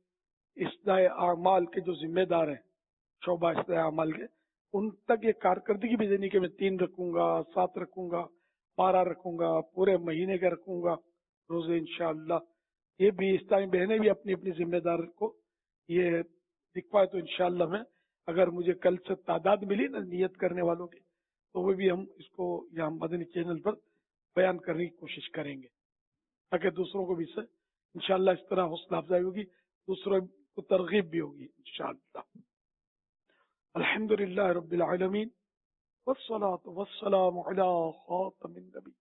اصلاح اعمال کے جو ذمہ دار ہیں، شعبہ اصلاح اعمال کے، ان تک یہ کارکردگی بھی دینی کہ میں 3 رکھوں گا، 7 رکھوں گا. 12 रखूंगा, पूरे महीने का रखूंगा रोजे इंशाअल्लाह। ये भी इस्लामी बहनें भी अपनी अपनी जिम्मेदार को ये दिखवाए तो इंशाअल्लाह मैं, अगर मुझे कल से तादाद मिली ना नियत करने वालों की, तो वो भी हम इसको यहाँ मदनी चैनल पर बयान करने की कोशिश करेंगे, ताकि दूसरों को भी इससे इंशाअल्लाह इस तरह हौसला अफजाई होगी, दूसरों को तरगीब भी होगी इंशाअल्लाह। अल्हम्दुलिल्लाह रब्बिल आलमीन वस्सलातु वस्सलामु अला खातमिन नबी।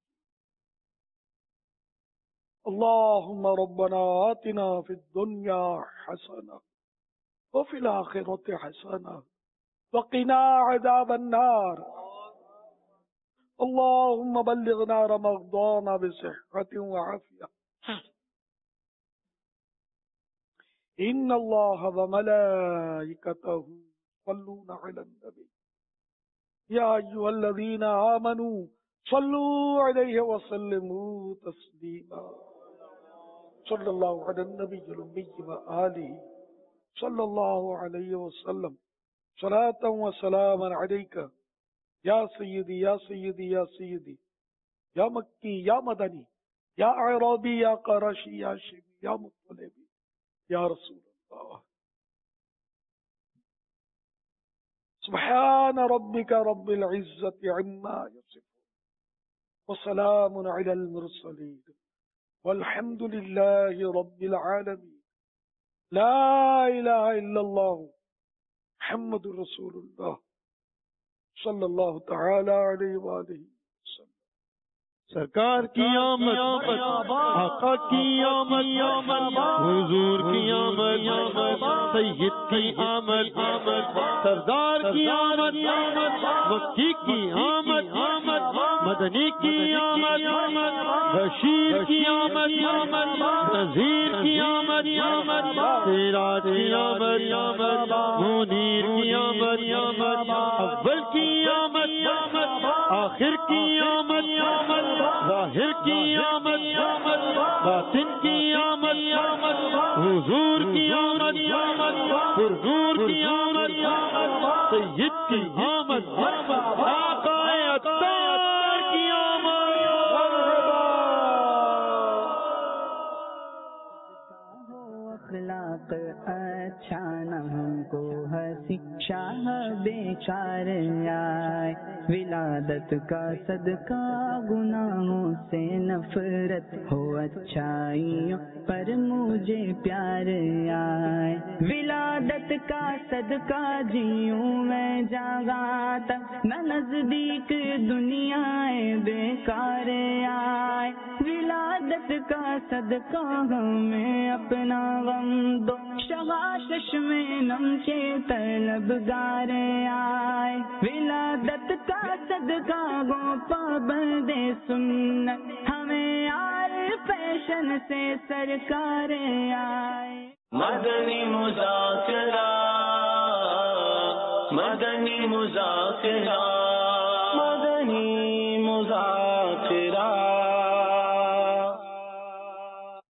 अल्लाहुम्मा रब्बना आतिना फिद दुनिया हसना व फिल आखिरति हसना व क़िना अज़ाबन नार। अल्लाहुम्मा बल्लिगना रमज़ान बिसिह्हतिन व आफिया। इन्नल्लाह व मलाइकतहु यस्सल्लूना अलन नबी या अय्युहल्लज़ीना आमनू सल्लू अलैहि व सल्लिमू तस्लीमा। सल्लल्लाहु अलैहि नबिय्यिल उम्मी व आलिहि सल्लल्लाहु अलैहि वसल्लम। सलातन व सलामन अलैका या सय्यदी या सय्यदी या सय्यदी या मक्की या मदनी या अरबी या क़रशी या शिमी या मुत्तलिबी या रसूलल्लाह। सुब्हान रब्बिका रब्बिल इज्जति अम्मा यसिफून व सलामुन अलल मुरसलीन वल्हम्दुलिल्लाहि रब्बिल आलमीन। ला इलाहा इल्लल्लाह मुहम्मदुर रसूलुल्लाह सल्लल्लाहु तआला अलैहि व आलिहि वसल्लम। सरकार की आमद, आका की आमद, हुजूर की आमद, सैयद की आमद, सरदार की आमद, मक्की की आमद, मदनी की आमद, बशीर की आमद, नज़ीर की आमद, सिराज की आमद, मुनीर की आमद, अव्वल की आमद, आखिर की आमद, ज़ाहिर की आमद, बातिन की आमद, हुजूर की आमद, हुजूर की आमद, सय्यद की आमद, आक़ाए अत्तार की आमद। अखलाक अच्छा न हमको हंसी शाह बेकार आए, विलादत का सदका गुनाहों से नफरत हो, अच्छाइयों पर मुझे प्यार आए। विलादत का सदका जीऊं मैं जागाता, न नजदीक दुनियाए बेकार आए। विलादत का सदका हमें अपना गम दो, शगाशश में नम के तलबगार आए। विलादत का सदका गो पाबंदे सुन्नत, हमें यार फैशन से सरकार आए। मदनी मुज़ाकिरा, मदनी मुज़ाकिरा, मदनी मुज़ाकिरा।